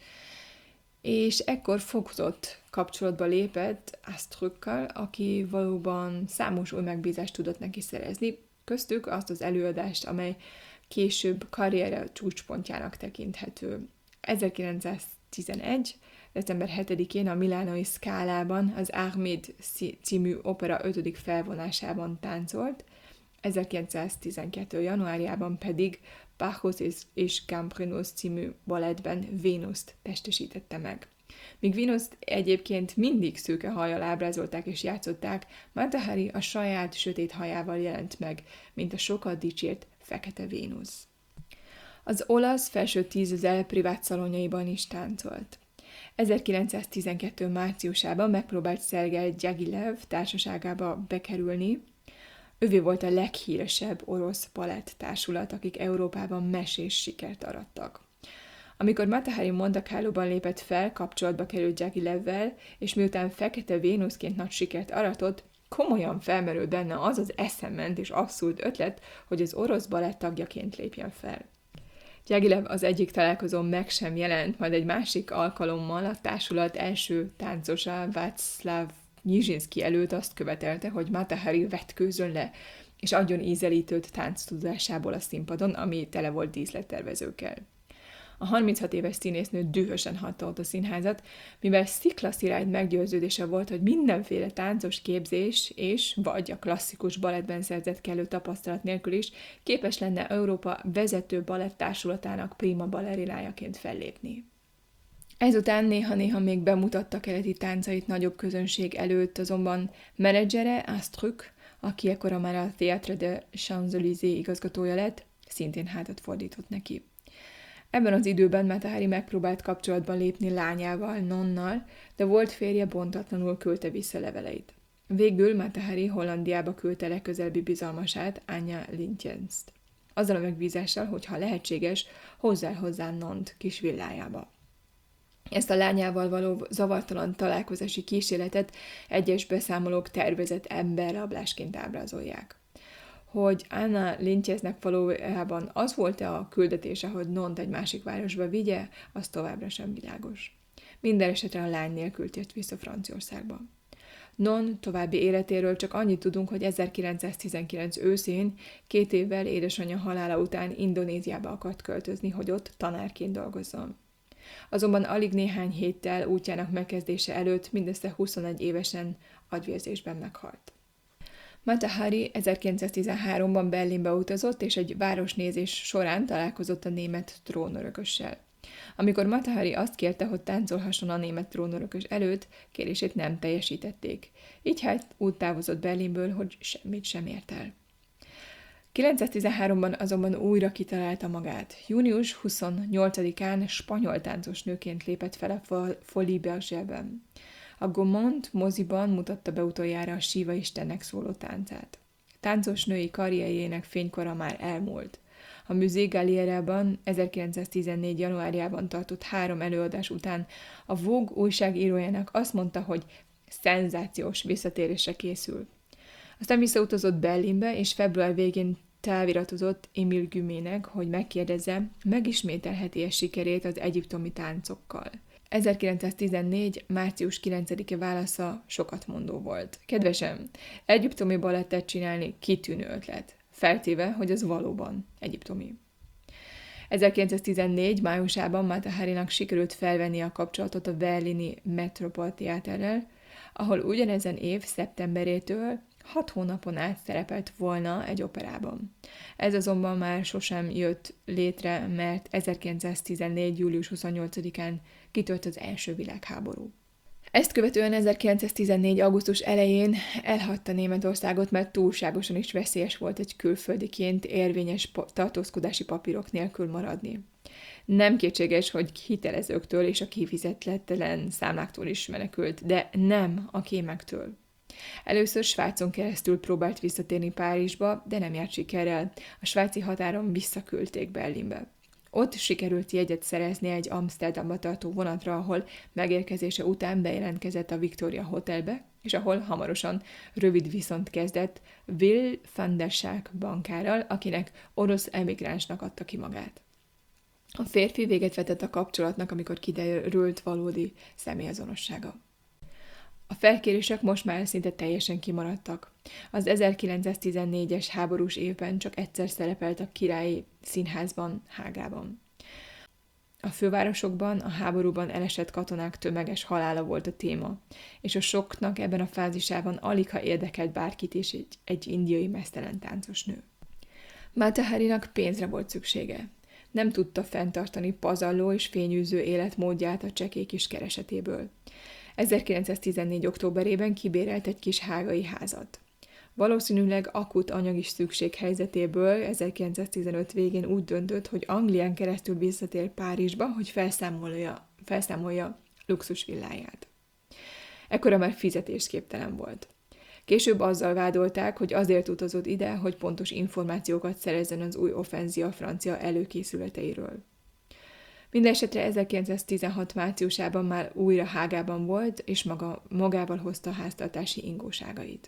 És ekkor fokozott kapcsolatba lépett Astrukkal, aki valóban számos új megbízást tudott neki szerezni, köztük azt az előadást, amely később karriere csúcspontjának tekinthető. ezerkilencszáztizenegy. december hetedikén a milánói Scalában az Armide című opera ötödik felvonásában táncolt, ezerkilencszáztizenkettő. januárjában pedig Bacchus és Gambrinus című balettben Vénuszt testesítette meg. Míg Vénuszt egyébként mindig szőke hajjal ábrázolták és játszották, Mata Hari a saját sötét hajával jelent meg, mint a sokat dicsért fekete Vénusz. Az olasz felső tízezer privát szalonjaiban is táncolt. ezerkilencszáztizenkettő. márciusában megpróbált Szergej Gyagilev társaságába bekerülni. Ővé volt a leghíresebb orosz balett társulat, akik Európában mesés sikert arattak. Amikor Mata Hari Monte Carlóban lépett fel, kapcsolatba került Gyagilevvel, és miután fekete Vénuszként nagy sikert aratott, komolyan felmerült benne az az eszement és abszurd ötlet, hogy az orosz balett tagjaként lépjen fel. Gyagilev az egyik találkozón meg sem jelent, majd egy másik alkalommal a társulat első táncosa Václav Nyizsinszky előtt azt követelte, hogy Mata Hari vetkőzön le, és adjon ízelítőt tánctudásából a színpadon, ami tele volt díszlettervezőkkel. A harminchat éves színésznő dühösen hagyta ott a színházat, mivel sziklaszilárd meggyőződése volt, hogy mindenféle táncos képzés és vagy a klasszikus balettben szerzett kellő tapasztalat nélkül is képes lenne Európa vezető balettársulatának prima ballerinájaként fellépni. Ezután néha-néha még bemutatta keleti táncait nagyobb közönség előtt, azonban menedzsere, Astruc, aki ekkora már a Théâtre de Champs-Élysées igazgatója lett, szintén hátat fordított neki. Ebben az időben Mata Hari megpróbált kapcsolatban lépni lányával, Nonnal, de volt férje bontatlanul küldte vissza leveleit. Végül Mata Hari Hollandiába küldte legközelebbi bizalmasát, Anya Lintjenst. Azzal a megbízással, hogy ha lehetséges, hozzá hozzá Nont kis villájába. Ezt a lányával való zavartalan találkozási kísérletet egyes beszámolók tervezett emberrablásként ábrázolják. Hogy Anna Lynchesnek valójában az volt-e a küldetése, hogy Nont egy másik városba vigye, az továbbra sem világos. Minden esetre a lány nélkül tért vissza Franciaországba. Non további életéről csak annyit tudunk, hogy ezerkilencszáztizenkilenc őszén, két évvel édesanyja halála után Indonéziába akart költözni, hogy ott tanárként dolgozzon. Azonban alig néhány héttel útjának megkezdése előtt mindössze huszonegy évesen agyvérzésben meghalt. Mata Hari ezerkilencszáztizenháromban Berlinbe utazott, és egy városnézés során találkozott a német trónörökössel. Amikor Mata Hari azt kérte, hogy táncolhasson a német trónörökös előtt, kérését nem teljesítették. Így hát úgy távozott Berlinből, hogy semmit sem ért el. kilencszáztizenháromban azonban újra kitalálta magát. június huszonnyolcadikán spanyol táncosnőként lépett fel a Folie Bergère-ben. A Gaumont moziban mutatta be utoljára a Siva istennek szóló táncát. Táncosnői karrierjének fénykora már elmúlt. A Musée Galliera-ban ezerkilencszáztizennégy. januárjában tartott három előadás után a Vogue újságírójának azt mondta, hogy szenzációs visszatérésre készül. Aztán visszautazott Berlinbe, és február végén táviratozott Émile Gumének, hogy megkérdezze, megismételheti-e sikerét az egyiptomi táncokkal. ezerkilencszáztizennégy. március kilencedike válasza sokat mondó volt. Kedvesem, egyiptomi balettet csinálni kitűnő ötlet, feltéve, hogy az valóban egyiptomi. ezerkilencszáztizennégy. májusában Mata Harinak sikerült felvenni a kapcsolatot a berlini Metropoltheaterrel, ahol ugyanezen év szeptemberétől hat hónapon át szerepelt volna egy operában. Ez azonban már sosem jött létre, mert ezerkilencszáztizennégy. július huszonnyolcadikán kitört az első világháború. Ezt követően ezerkilencszáztizennégy. augusztus elején elhagyta Németországot, mert túlságosan is veszélyes volt egy külföldiként érvényes tartózkodási papírok nélkül maradni. Nem kétséges, hogy hitelezőktől és a kifizetetlen számláktól is menekült, de nem a kémektől. Először Svájcon keresztül próbált visszatérni Párizsba, de nem járt sikerrel. A svájci határon visszaküldték Berlinbe. Ott sikerült jegyet szerezni egy Amsterdamba tartó vonatra, ahol megérkezése után bejelentkezett a Victoria Hotelbe, és ahol hamarosan rövid viszont kezdett Will van der Schaak bankárral, akinek orosz emigránsnak adta ki magát. A férfi véget vetett a kapcsolatnak, amikor kiderült valódi személyazonossága. A felkérések most már szinte teljesen kimaradtak. Az ezerkilencszáztizennégyes háborús évben csak egyszer szerepelt a Királyi Színházban, Hágában. A fővárosokban a háborúban elesett katonák tömeges halála volt a téma, és a soknak ebben a fázisában aligha érdekelt bárkit is egy, egy indiai meztelen táncosnő. Mata Harinak pénzre volt szüksége. Nem tudta fenntartani pazarló és fényűző életmódját a csekély kis keresetéből. ezerkilencszáztizennégy. októberében kibérelt egy kis hágai házat. Valószínűleg akut anyagi szükség helyzetéből ezerkilencszáztizenöt végén úgy döntött, hogy Anglián keresztül visszatér Párizsba, hogy felszámolja, felszámolja luxus villáját. Ekkora már fizetésképtelen volt. Később azzal vádolták, hogy azért utazott ide, hogy pontos információkat szerezzen az új offenzia francia előkészületeiről. Mindenesetre ezerkilencszáztizenhat. márciusában már újra Hágában volt, és maga, magával hozta a háztartási ingóságait.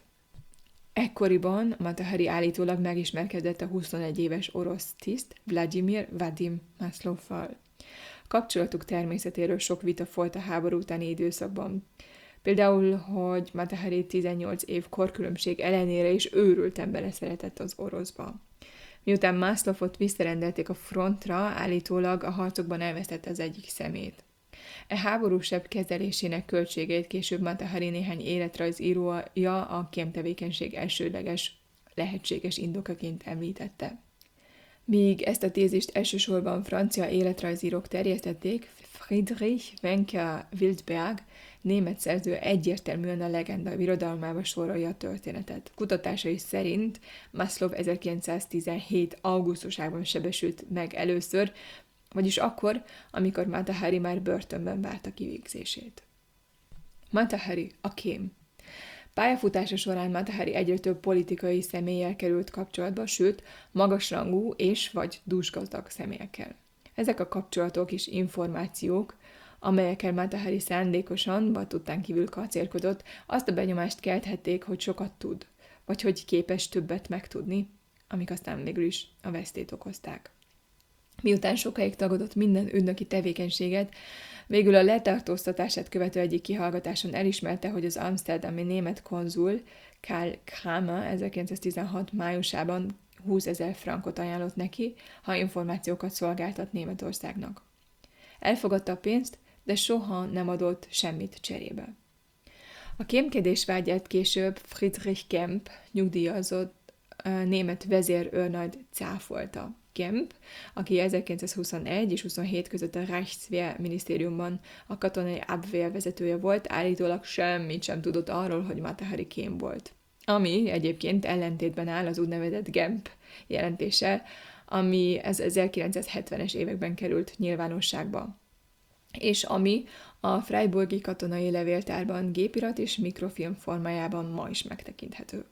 Ekkoriban Mata Hari állítólag megismerkedett a huszonegy éves orosz tiszt Vladimir Vadim Maslovval. Kapcsolatuk természetéről sok vita folyt a háború utáni időszakban. Például, hogy Mata Hari tizennyolc év korkülönbség ellenére is őrülten beleszeretett az oroszba. Miután Maslovot visszarendelték a frontra, állítólag a harcokban elvesztette az egyik szemét. E háborúsebb kezelésének költségeit később Mata Hari néhány életrajzírója a kémtevékenység elsődleges lehetséges indokaként említette. Míg ezt a tézist elsősorban francia életrajzírók terjesztették, Friedrich Wencker Wildberg, német szerző egyértelműen a legenda birodalmába sorolja a történetet. Kutatásai szerint Maslov ezerkilencszáztizenhét. augusztusában sebesült meg először, vagyis akkor, amikor Mata Hari már börtönben várta kivégzését. Mata Hari, a kém. Pályafutása során Mata Hari egyre több politikai személlyel került kapcsolatba, sőt, magasrangú és vagy dúsgazdag személyekkel. Ezek a kapcsolatok és információk amelyekkel Mata Hari szándékosan, vagy tudtán kívül kacérkodott, azt a benyomást kelthették, hogy sokat tud, vagy hogy képes többet megtudni, amik aztán végül is a vesztét okozták. Miután sokáig tagadott minden ügynöki tevékenységet, végül a letartóztatását követő egyik kihallgatáson elismerte, hogy az amszterdami német konzul Karl Kramer ezerkilencszáztizenhat májusában húszezer frankot ajánlott neki, ha információkat szolgáltat Németországnak. Elfogadta a pénzt, de soha nem adott semmit cserébe. A kémkedés vágyát később Friedrich Kemp, nyugdíjazott német vezérőrnagy cáfolta. Kemp, aki ezerkilencszázhuszonegy és huszonhét között a Reichswehr minisztériumban a katonai Abwehr vezetője volt, állítólag semmit sem tudott arról, hogy Mata Hari kém volt. Ami egyébként ellentétben áll az úgynevezett Gemp jelentéssel, ami az ezerkilencszázhetvenes években került nyilvánosságba, és ami a Freiburgi katonai levéltárban gépirat és mikrofilm formájában ma is megtekinthető.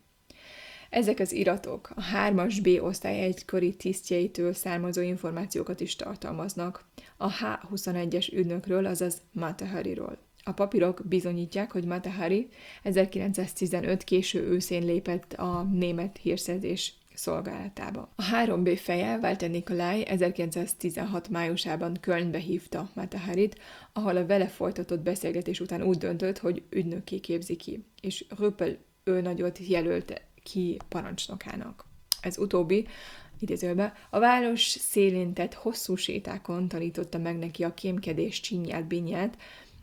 Ezek az iratok a hármas B osztály egykori tisztjeitől származó információkat is tartalmaznak, a H huszonegyes ügynökről, azaz Mata Hariról. A papírok bizonyítják, hogy Mata Hari ezerkilencszáztizenöt késő őszén lépett a német hírszerzés szolgálatába. A három B feje, Walter Nikolai ezerkilencszáztizenhat májusában Kölnbe hívta Mata Harit, ahol a vele folytatott beszélgetés után úgy döntött, hogy ügynökké képzi ki, és Röppel őrnagyot jelölt ki parancsnokának. Ez utóbbi, idézőben, a város szélén tett hosszú sétákon tanította meg neki a kémkedés csinyát, binyát,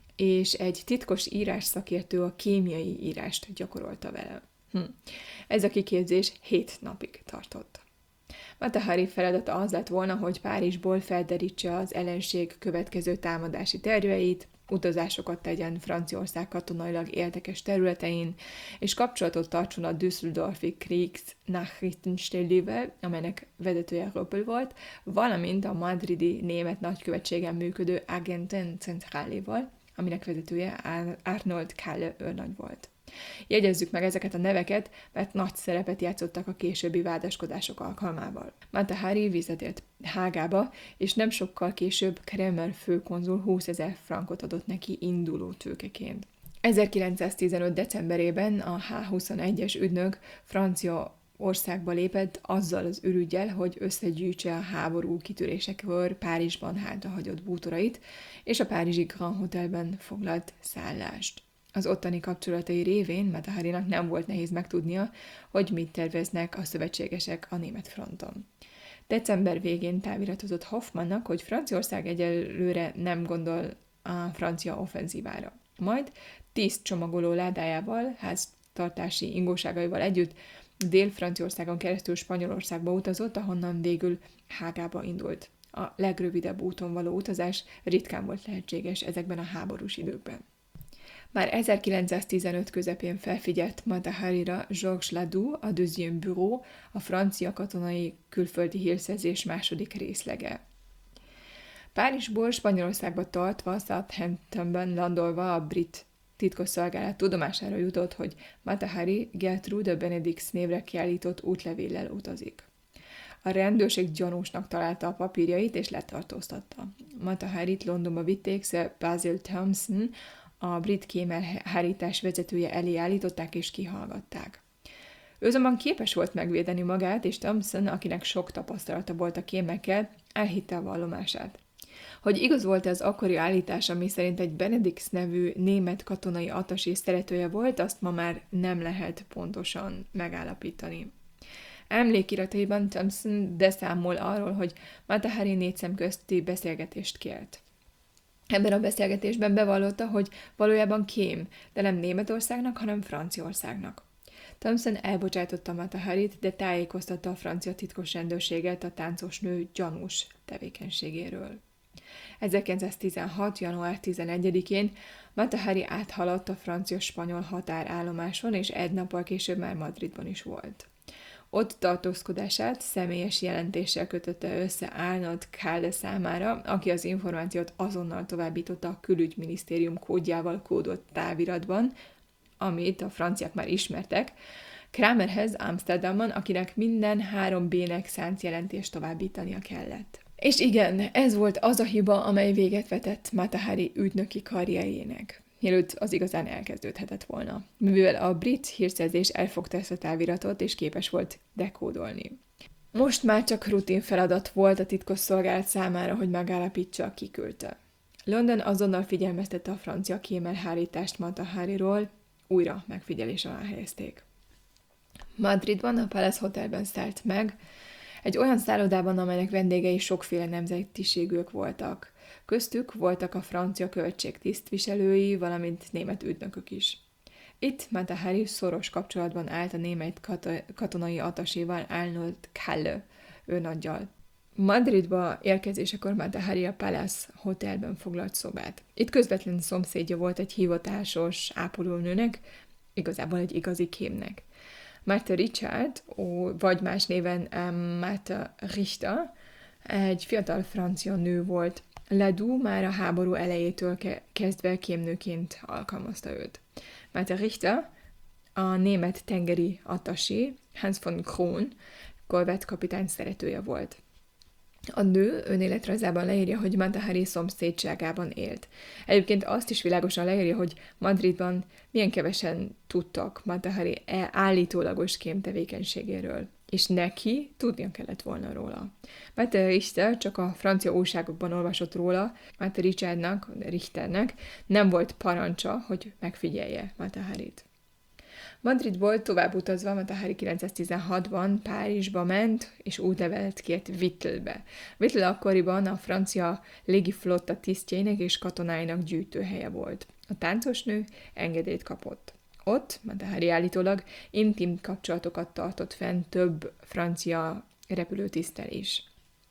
és egy titkos írásszakértő a kémiai írást gyakorolta vele. Hm. Ez a kiképzés hét napig tartott. Mata Hari feladata az lett volna, hogy Párizsból felderítse az ellenség következő támadási terveit, utazásokat tegyen Franciaország katonailag éltekes területein, és kapcsolatot tartson a Düsseldorfi Kriegsnachrichtenstellével, amelynek vezetője Röppel volt, valamint a madridi német nagykövetségen működő Agentenzentraléval, aminek vezetője Arnold Kalle őrnagy volt. Jegyezzük meg ezeket a neveket, mert nagy szerepet játszottak a későbbi vádaskodások alkalmával. Mata Hari visszatért Hágába, és nem sokkal később Kremer főkonzul húszezer frankot adott neki induló tőkeként. ezerkilencszáztizenöt decemberében a H huszonegyes ügynök Francia országba lépett azzal az ürüggyel, hogy összegyűjtse a háború kitörésekor Párizsban hátrahagyott bútorait, és a párizsi Grand Hotelben foglalt szállást. Az ottani kapcsolatai révén Mata Harinak nem volt nehéz megtudnia, hogy mit terveznek a szövetségesek a német fronton. December végén táviratozott Hoffmannnak, hogy Franciaország egyelőre nem gondol a francia offenzívára. Majd tíz csomagoló ládájával, háztartási ingóságaival együtt Dél-Franciaországon keresztül Spanyolországba utazott, ahonnan végül Hágába indult. A legrövidebb úton való utazás ritkán volt lehetséges ezekben a háborús időkben. Már ezerkilencszáztizenöt közepén felfigyelt Mata Harira Georges Ladoux, a Deuxième Bureau, a francia katonai külföldi hírszerzés második részlege. Párizsból Spanyolországba tartva, Southamptonban landolva a brit titkosszolgálat tudomására jutott, hogy Mata Hari Gertrude Benedix névre kiállított útlevéllel utazik. A rendőrség gyanúsnak találta a papírjait és letartóztatta. Mata Harit Londonba vitték, Sir Basil Thompson, a brit kémelhárítás vezetője elé állították és kihallgatták. Ő azonban képes volt megvédeni magát, és Thompson, akinek sok tapasztalata volt a kémekkel, elhitte a vallomását. Hogy igaz volt az akkori állítás, ami szerint egy Benedix nevű német katonai attasé szeretője volt, azt ma már nem lehet pontosan megállapítani. Emlékirataiban Thompson beszámol arról, hogy Mata Hari négy szem közti beszélgetést kért. Ebben a beszélgetésben bevallotta, hogy valójában kém, de nem Németországnak, hanem Franciaországnak. Thompson elbocsátotta Mata Harit, de tájékoztatta a francia titkos rendőrséget a táncosnő gyanús tevékenységéről. ezerkilencszáztizenhat. január tizenegyedikén Mata Hari áthaladt a francia-spanyol határállomáson, és egy nappal később már Madridban is volt. Ott tartózkodását személyes jelentéssel kötötte össze Arnold Kalle számára, aki az információt azonnal továbbította a külügyminisztérium kódjával kódolt táviratban, amit a franciák már ismertek, Kramerhez Amsterdamban, akinek minden három B-nek szánt jelentést továbbítania kellett. És igen, ez volt az a hiba, amely véget vetett Mata Hari ügynöki karrierjének, mielőtt az igazán elkezdődhetett volna, mivel a brit hírszerzés elfogta ezt a táviratot, és képes volt dekódolni. Most már csak rutin feladat volt a titkosszolgálat számára, hogy megállapítsa, ki küldte. London azonnal figyelmeztette a francia kémelhárítást Mata Hariról, újra megfigyelés alá helyezték. Madridban a Palace Hotelben szállt meg, egy olyan szállodában, amelynek vendégei sokféle nemzetiségűek voltak. Köztük voltak a francia követség tisztviselői, valamint német ügynökök is. Itt Mata Hari szoros kapcsolatban állt a német kat- katonai ataséval Arnold Kalle őnaggyal. Madridba érkezésekor Mata Hari a Palace Hotelben foglalt szobát. Itt közvetlen szomszédja volt egy hivatásos ápolónőnek, igazából egy igazi kémnek. Martha Richard, ó, vagy más néven um, Martha Richter, egy fiatal francia nő volt. Ledoux már a háború elejétől ke- kezdve kémnőként alkalmazta őt. Martha Richter a német tengeri attasé, Hans von Kron, korvettkapitány szeretője volt. A nő önéletrajzában leírja, hogy Mata Hari szomszédságában élt. Egyébként azt is világosan leírja, hogy Madridban milyen kevesen tudtak Mata Hari állítólagos kém tevékenységéről, és neki tudnia kellett volna róla. Martha Richter csak a francia újságokban olvasott róla, Martha Richardnak, Richternek nem volt parancsa, hogy megfigyelje Mata Harit. Madridból tovább utazva Mata Hari kilencszáztizenhatban Párizsba ment, és útlevelet kért Vittelbe. Vittel akkoriban a francia légiflotta tisztjeinek és katonáinak gyűjtőhelye volt. A táncosnő engedélyt kapott. Ott Mata Hari állítólag intim kapcsolatokat tartott fenn több francia repülőtiszttel is.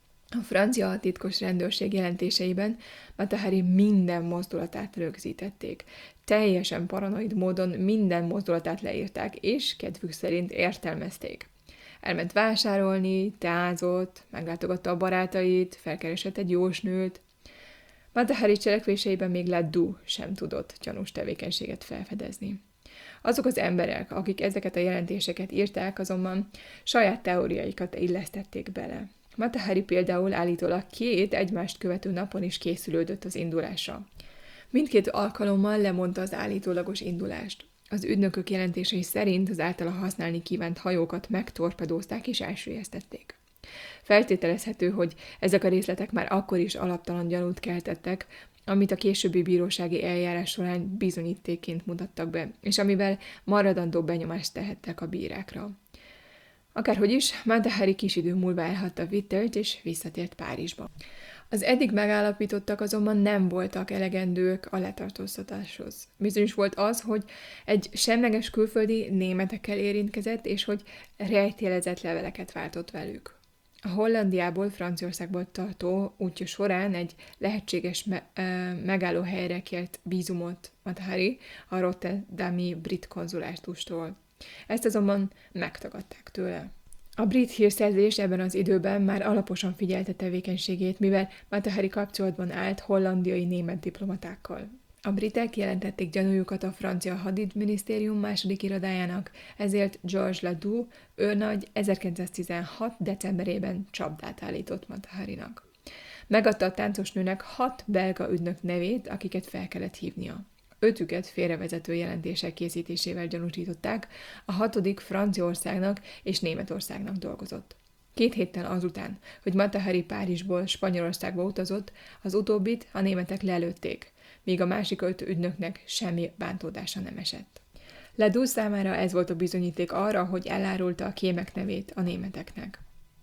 A francia titkos rendőrség jelentéseiben Mata Hari minden mozdulatát rögzítették. Teljesen paranoid módon minden mozdulatát leírták, és kedvük szerint értelmezték. Elment vásárolni, teázott, meglátogatta a barátait, felkeresett egy jósnőt. Mata Hari cselekvéseiben még Ledoux sem tudott gyanús tevékenységet felfedezni. Azok az emberek, akik ezeket a jelentéseket írták, azonban saját teóriáikat illesztették bele. Mata Hari például állítólag két egymást követő napon is készülődött az indulásra. Mindkét alkalommal lemondta az állítólagos indulást. Az ügynökök jelentései szerint az általa használni kívánt hajókat megtorpedózták és elsüllyesztették. Feltételezhető, hogy ezek a részletek már akkor is alaptalan gyanút keltettek, amit a későbbi bírósági eljárás során bizonyítékként mutattak be, és amivel maradandó benyomást tehettek a bírákra. Akárhogy is, Mata Hari kis idő múlva elhagyta Vittelt és visszatért Párizsba. Az eddig megállapítottak azonban nem voltak elegendők a letartóztatáshoz. Bizonyos volt az, hogy egy semleges külföldi németekkel érintkezett, és hogy rejtélezett leveleket váltott velük. A Hollandiából Franciaországból tartó útja során egy lehetséges me- megállóhelyre kért vízumot Mata Hari a rotterdami brit konzulátustól. Ezt azonban megtagadták tőle. A brit hírszerzés ebben az időben már alaposan figyelte tevékenységét, mivel Mata Hari kapcsolatban állt hollandiai német diplomatákkal. A britek jelentették gyanújukat a francia hadügyminisztérium második irodájának, ezért Georges Ledoux őrnagy ezerkilencszáztizenhat. decemberében csapdát állított Mata Harinak. Megadta a táncosnőnek hat belga ügynök nevét, akiket fel kellett hívnia. Ötüket félrevezető jelentések készítésével gyanúsították, a hatodik Franciaországnak és Németországnak dolgozott. Két héttel azután, hogy Mata Hari Párizsból Spanyolországba utazott, az utóbbit a németek lelőtték, míg a másik öt ügynöknek semmi bántódása nem esett. Ledoux számára ez volt a bizonyíték arra, hogy elárulta a kémek nevét a németeknek.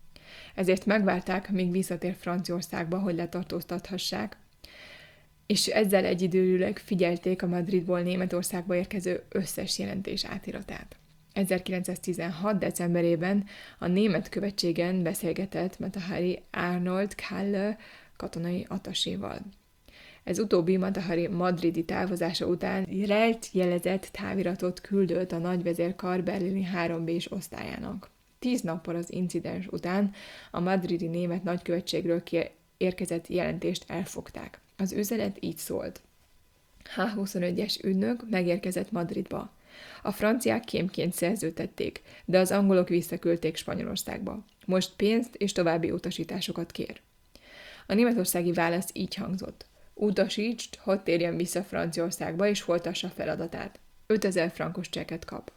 Ezért megvárták, míg visszatér Franciaországba, hogy letartóztathassák, és ezzel egyidőleg figyelték a Madridból Németországba érkező összes jelentés átiratát. ezerkilencszáztizenhat. decemberében a német követségen beszélgetett Mata Hari Arnold Kalle katonai ataséval. Ez utóbbi Mata Hari madridi távozása után rejt jelezett táviratot küldött a nagyvezérkar berlini három bé-s osztályának. Tíz nappal az incidens után a madridi német nagykövetségről érkezett jelentést elfogták. Az üzenet így szólt. há huszonegyes ügynök megérkezett Madridba. A franciák kémként szerződtették, de az angolok visszaküldték Spanyolországba. Most pénzt és további utasításokat kér. A németországi válasz így hangzott. Utasítsd, hogy térjen vissza Franciaországba, és folytassa feladatát. ötezer frankos csekket kap.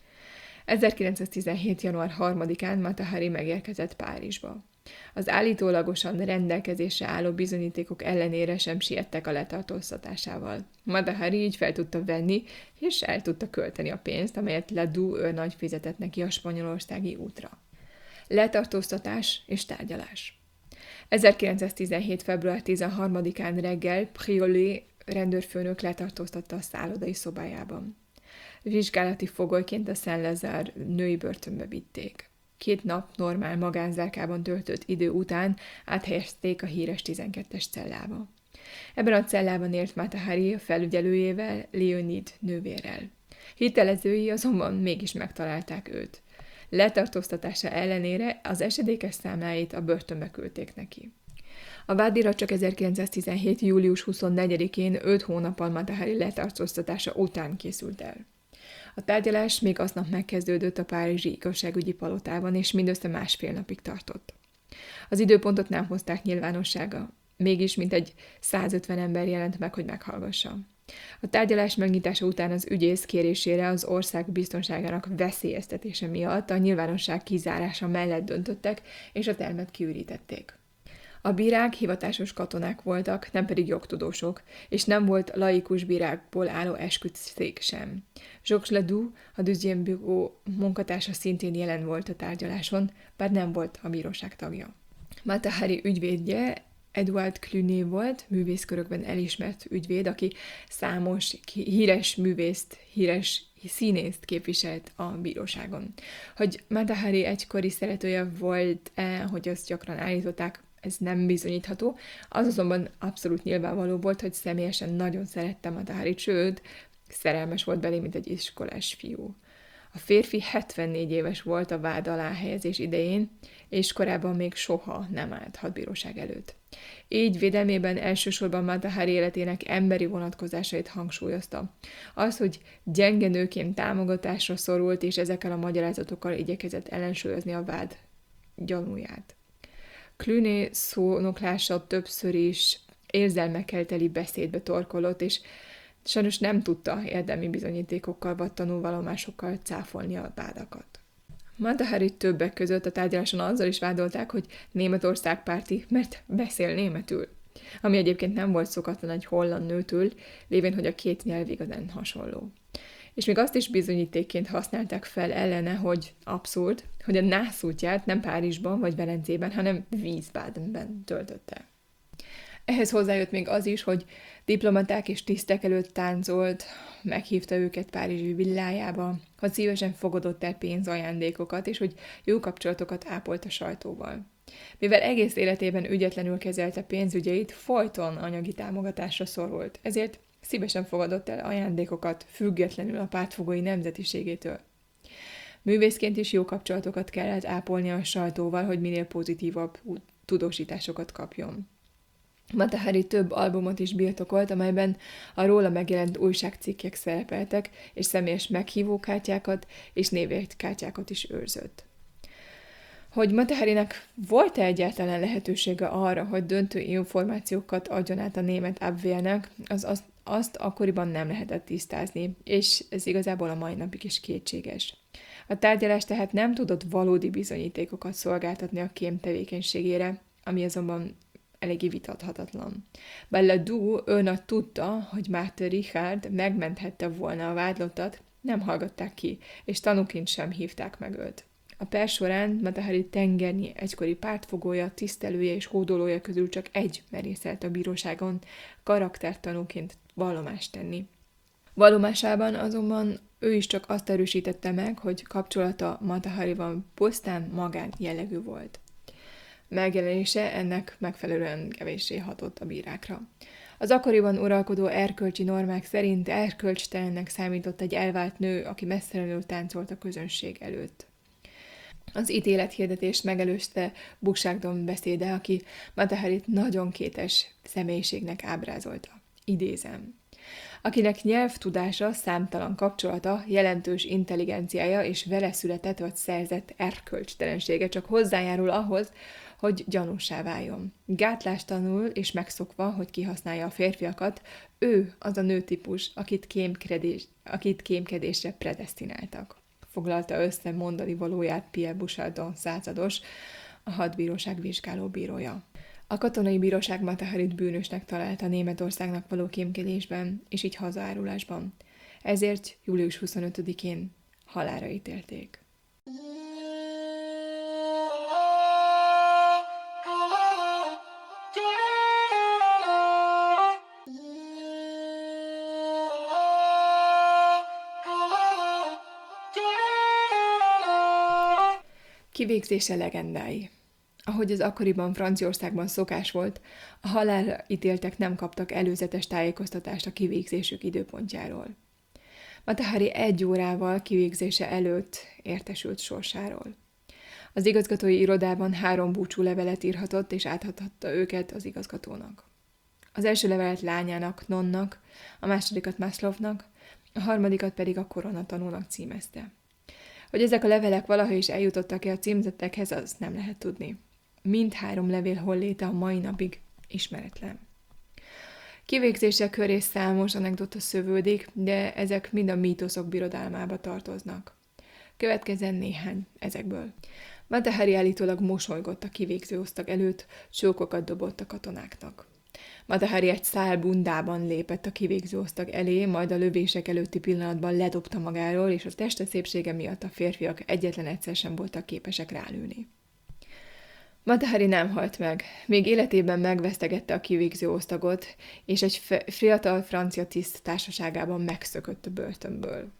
ezerkilencszáztizenhét. január harmadikán Mata Hari megérkezett Párizsba. Az állítólagosan rendelkezésre álló bizonyítékok ellenére sem siettek a letartóztatásával. Mata Hari így fel tudta venni, és el tudta költeni a pénzt, amelyet Ledoux őrnagy fizetett neki a spanyolországi útra. Letartóztatás és tárgyalás. ezerkilencszáztizenhét. február tizenharmadikán reggel Priolé rendőrfőnök letartóztatta a szállodai szobájában. Vizsgálati fogolyként a Saint-Lazare női börtönbe vitték. Két nap normál magánzárkában töltött idő után áthelyezték a híres tizenkettes cellába. Ebben a cellában élt Mata Hari a felügyelőjével, Leonid nővérrel. Hitelezői azonban mégis megtalálták őt. Letartóztatása ellenére az esedékes számláit a börtönbe küldték neki. A vádirat csak ezerkilencszáztizenhét. július huszonnegyedikén, öt hónappal Mata Hari letartóztatása után készült el. A tárgyalás még aznap megkezdődött a párizsi igazságügyi palotában, és mindössze másfél napig tartott. Az időpontot nem hozták nyilvánossága, mégis mintegy százötven ember jelent meg, hogy meghallgassa. A tárgyalás megnyitása után az ügyész kérésére az ország biztonságának veszélyeztetése miatt a nyilvánosság kizárása mellett döntöttek, és a termet kiürítették. A bírák hivatásos katonák voltak, nem pedig jogtudósok, és nem volt laikus bírákból álló esküdtszék sem. Jacques Ledoux, a Deuxième Bureau munkatársa szintén jelen volt a tárgyaláson, bár nem volt a bíróság tagja. Mata Hari ügyvédje Edouard Cluny volt, művészkörökben elismert ügyvéd, aki számos híres művészt, híres színészt képviselt a bíróságon. Hogy Mata Hari egykori szeretője volt-e, hogy azt gyakran állították, ez nem bizonyítható, az azonban abszolút nyilvánvaló volt, hogy személyesen nagyon szerette Mata Harit, sőt, szerelmes volt belé, mint egy iskolás fiú. A férfi hetvennégy éves volt a vád alá helyezés idején, és korábban még soha nem állt hadbíróság előtt. Így védelmében elsősorban Mata Hari életének emberi vonatkozásait hangsúlyozta. Az, hogy gyenge nőként támogatásra szorult, és ezekkel a magyarázatokkal igyekezett ellensúlyozni a vád gyanúját. Cluny szónoklása többször is érzelmekkel teli beszédbe torkolott, és sajnos nem tudta érdemi bizonyítékokkal vagy tanúvallomásokkal cáfolni a vádakat. Mata Harit többek között a tárgyaláson azzal is vádolták, hogy Németország párti, mert beszél németül, ami egyébként nem volt szokatlan egy holland nőtől, lévén, hogy a két nyelv igazán hasonló. És még azt is bizonyítékként használták fel ellene, hogy abszurd, hogy a nászútját nem Párizsban vagy Velencében, hanem Wiesbadenben töltötte. Ehhez hozzájött még az is, hogy diplomaták és tisztek előtt táncolt, meghívta őket párizsi villájába, hogy szívesen fogadott el pénzajándékokat, és hogy jó kapcsolatokat ápolt a sajtóval. Mivel egész életében ügyetlenül kezelte pénzügyeit, folyton anyagi támogatásra szorult, ezért szívesen fogadott el ajándékokat, függetlenül a pártfogói nemzetiségétől. Művészként is jó kapcsolatokat kellett ápolni a sajtóval, hogy minél pozitívabb tudósításokat kapjon. Mata Hari több albumot is birtokolt, amelyben a róla megjelent újságcikkek szerepeltek, és személyes meghívókártyákat és névjegykártyákat is őrzött. Hogy Mata Harinek volt-e egyáltalán lehetősége arra, hogy döntő információkat adjon át a német Abwehrnek, az azt, azt akkoriban nem lehetett tisztázni, és ez igazából a mai napig is kétséges. A tárgyalás tehát nem tudott valódi bizonyítékokat szolgáltatni a kém tevékenységére, ami azonban eléggé vitathatatlan. Bár Ledoux őrnagy tudta, hogy Márton Richard megmenthette volna a vádlottat, nem hallgatták ki, és tanúként sem hívták meg őt. A per során Mata Hari tengernyi egykori pártfogója, tisztelője és hódolója közül csak egy merészelt a bíróságon karaktertanúként vallomást tenni. Vallomásában azonban ő is csak azt erősítette meg, hogy kapcsolata Mata Harival pusztán magán jellegű volt. Megjelenése ennek megfelelően kevéssé hatott a bírákra. Az akkoriban uralkodó erkölcsi normák szerint erkölcstelennek számított egy elvált nő, aki messzelenül táncolt a közönség előtt. Az ítélethirdetést megelőzte Bugságdon beszéde, aki Mata Harit nagyon kétes személyiségnek ábrázolta. Idézem. akinek nyelvtudása, számtalan kapcsolata, jelentős intelligenciája és vele született vagy szerzett erkölcstelensége csak hozzájárul ahhoz, hogy gyanússá váljon. Gátlástalanul és megszokva, hogy kihasználja a férfiakat, ő az a nőtípus, akit, kémkedés, akit kémkedésre predesztináltak. Foglalta össze mondani valóját Pierre Bouchardon százados, a hadbíróság vizsgálóbírója. A katonai bíróság Mata Harit bűnösnek találta Németországnak való kémkedésben, és így hazaárulásban. Ezért július huszonötödikén halálra ítélték. Kivégzése legendái. Ahogy az akkoriban Franciaországban szokás volt, a halálra ítéltek nem kaptak előzetes tájékoztatást a kivégzésük időpontjáról. Mata Hari egy órával kivégzése előtt értesült sorsáról. Az igazgatói irodában három búcsú levelet írhatott, és átadhatta őket az igazgatónak. Az első levelet lányának, Nonnak, a másodikat Maslovnak, a harmadikat pedig a koronatanúnak címezte. Hogy ezek a levelek valaha is eljutottak-e a címzettekhez, az nem lehet tudni. Mindhárom levél holléte a mai napig ismeretlen. Kivégzése köré számos anekdota szövődik, de ezek mind a mítoszok birodalmába tartoznak. Következzen néhány ezekből. Mata Hari állítólag mosolygott a kivégző osztag előtt, csókokat dobott a katonáknak. Mata Hari egy szál bundában lépett a kivégző osztag elé, majd a lövések előtti pillanatban ledobta magáról, és a teste szépsége miatt a férfiak egyetlen egyszer sem voltak képesek rálőni. Mata Hari nem halt meg, még életében megvesztegette a kivégző osztagot, és egy fiatal francia tiszt társaságában megszökött a börtönből.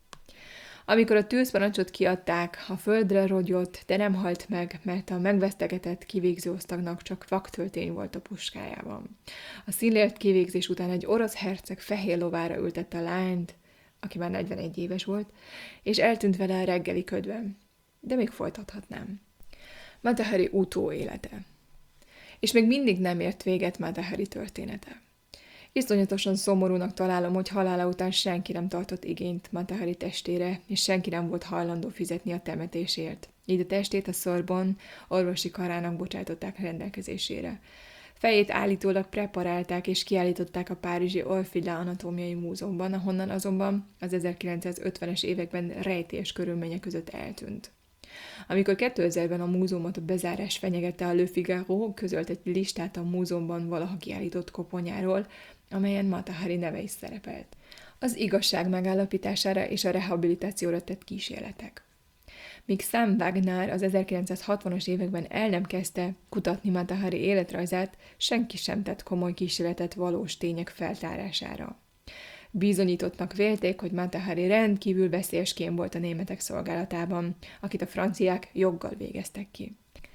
Amikor a tűzparancsot kiadták, a földre rogyott, de nem halt meg, mert a megvesztegetett kivégző osztagnak csak vaktöltény volt a puskájában. A színlért kivégzés után egy orosz herceg fehér lovára ültette a lányt, aki már negyvenegy éves volt, és eltűnt vele a reggeli ködben. De még folytathatnám. Mata Hari utóélete. És még mindig nem ért véget Mata Hari története. Iszonyatosan szomorúnak találom, hogy halála után senki nem tartott igényt Mata Hari testére, és senki nem volt hajlandó fizetni a temetésért. Így a testét a Sorbonne orvosi karának bocsátották rendelkezésére. Fejét állítólag preparálták és kiállították a párizsi Orfila Anatómiai Múzeumban, ahonnan azonban az ezerkilencszázötvenes években rejtélyes körülmények között eltűnt. Amikor kétezerben a múzeumot a bezárás fenyegette, a Le Figaro közölt egy listát a múzeumban valaha kiállított koponyáról, amelyen Mata Hari neve is szerepelt. Az igazság megállapítására és a rehabilitációra tett kísérletek. Míg Sam Wagner az ezerkilencszázhatvanas években el nem kezdte kutatni Mata Hari életrajzát, senki sem tett komoly kísérletet valós tények feltárására. Bizonyítottnak vélték, hogy Mata Hari rendkívül veszélyes kém volt a németek szolgálatában, akit a franciák joggal végeztek ki.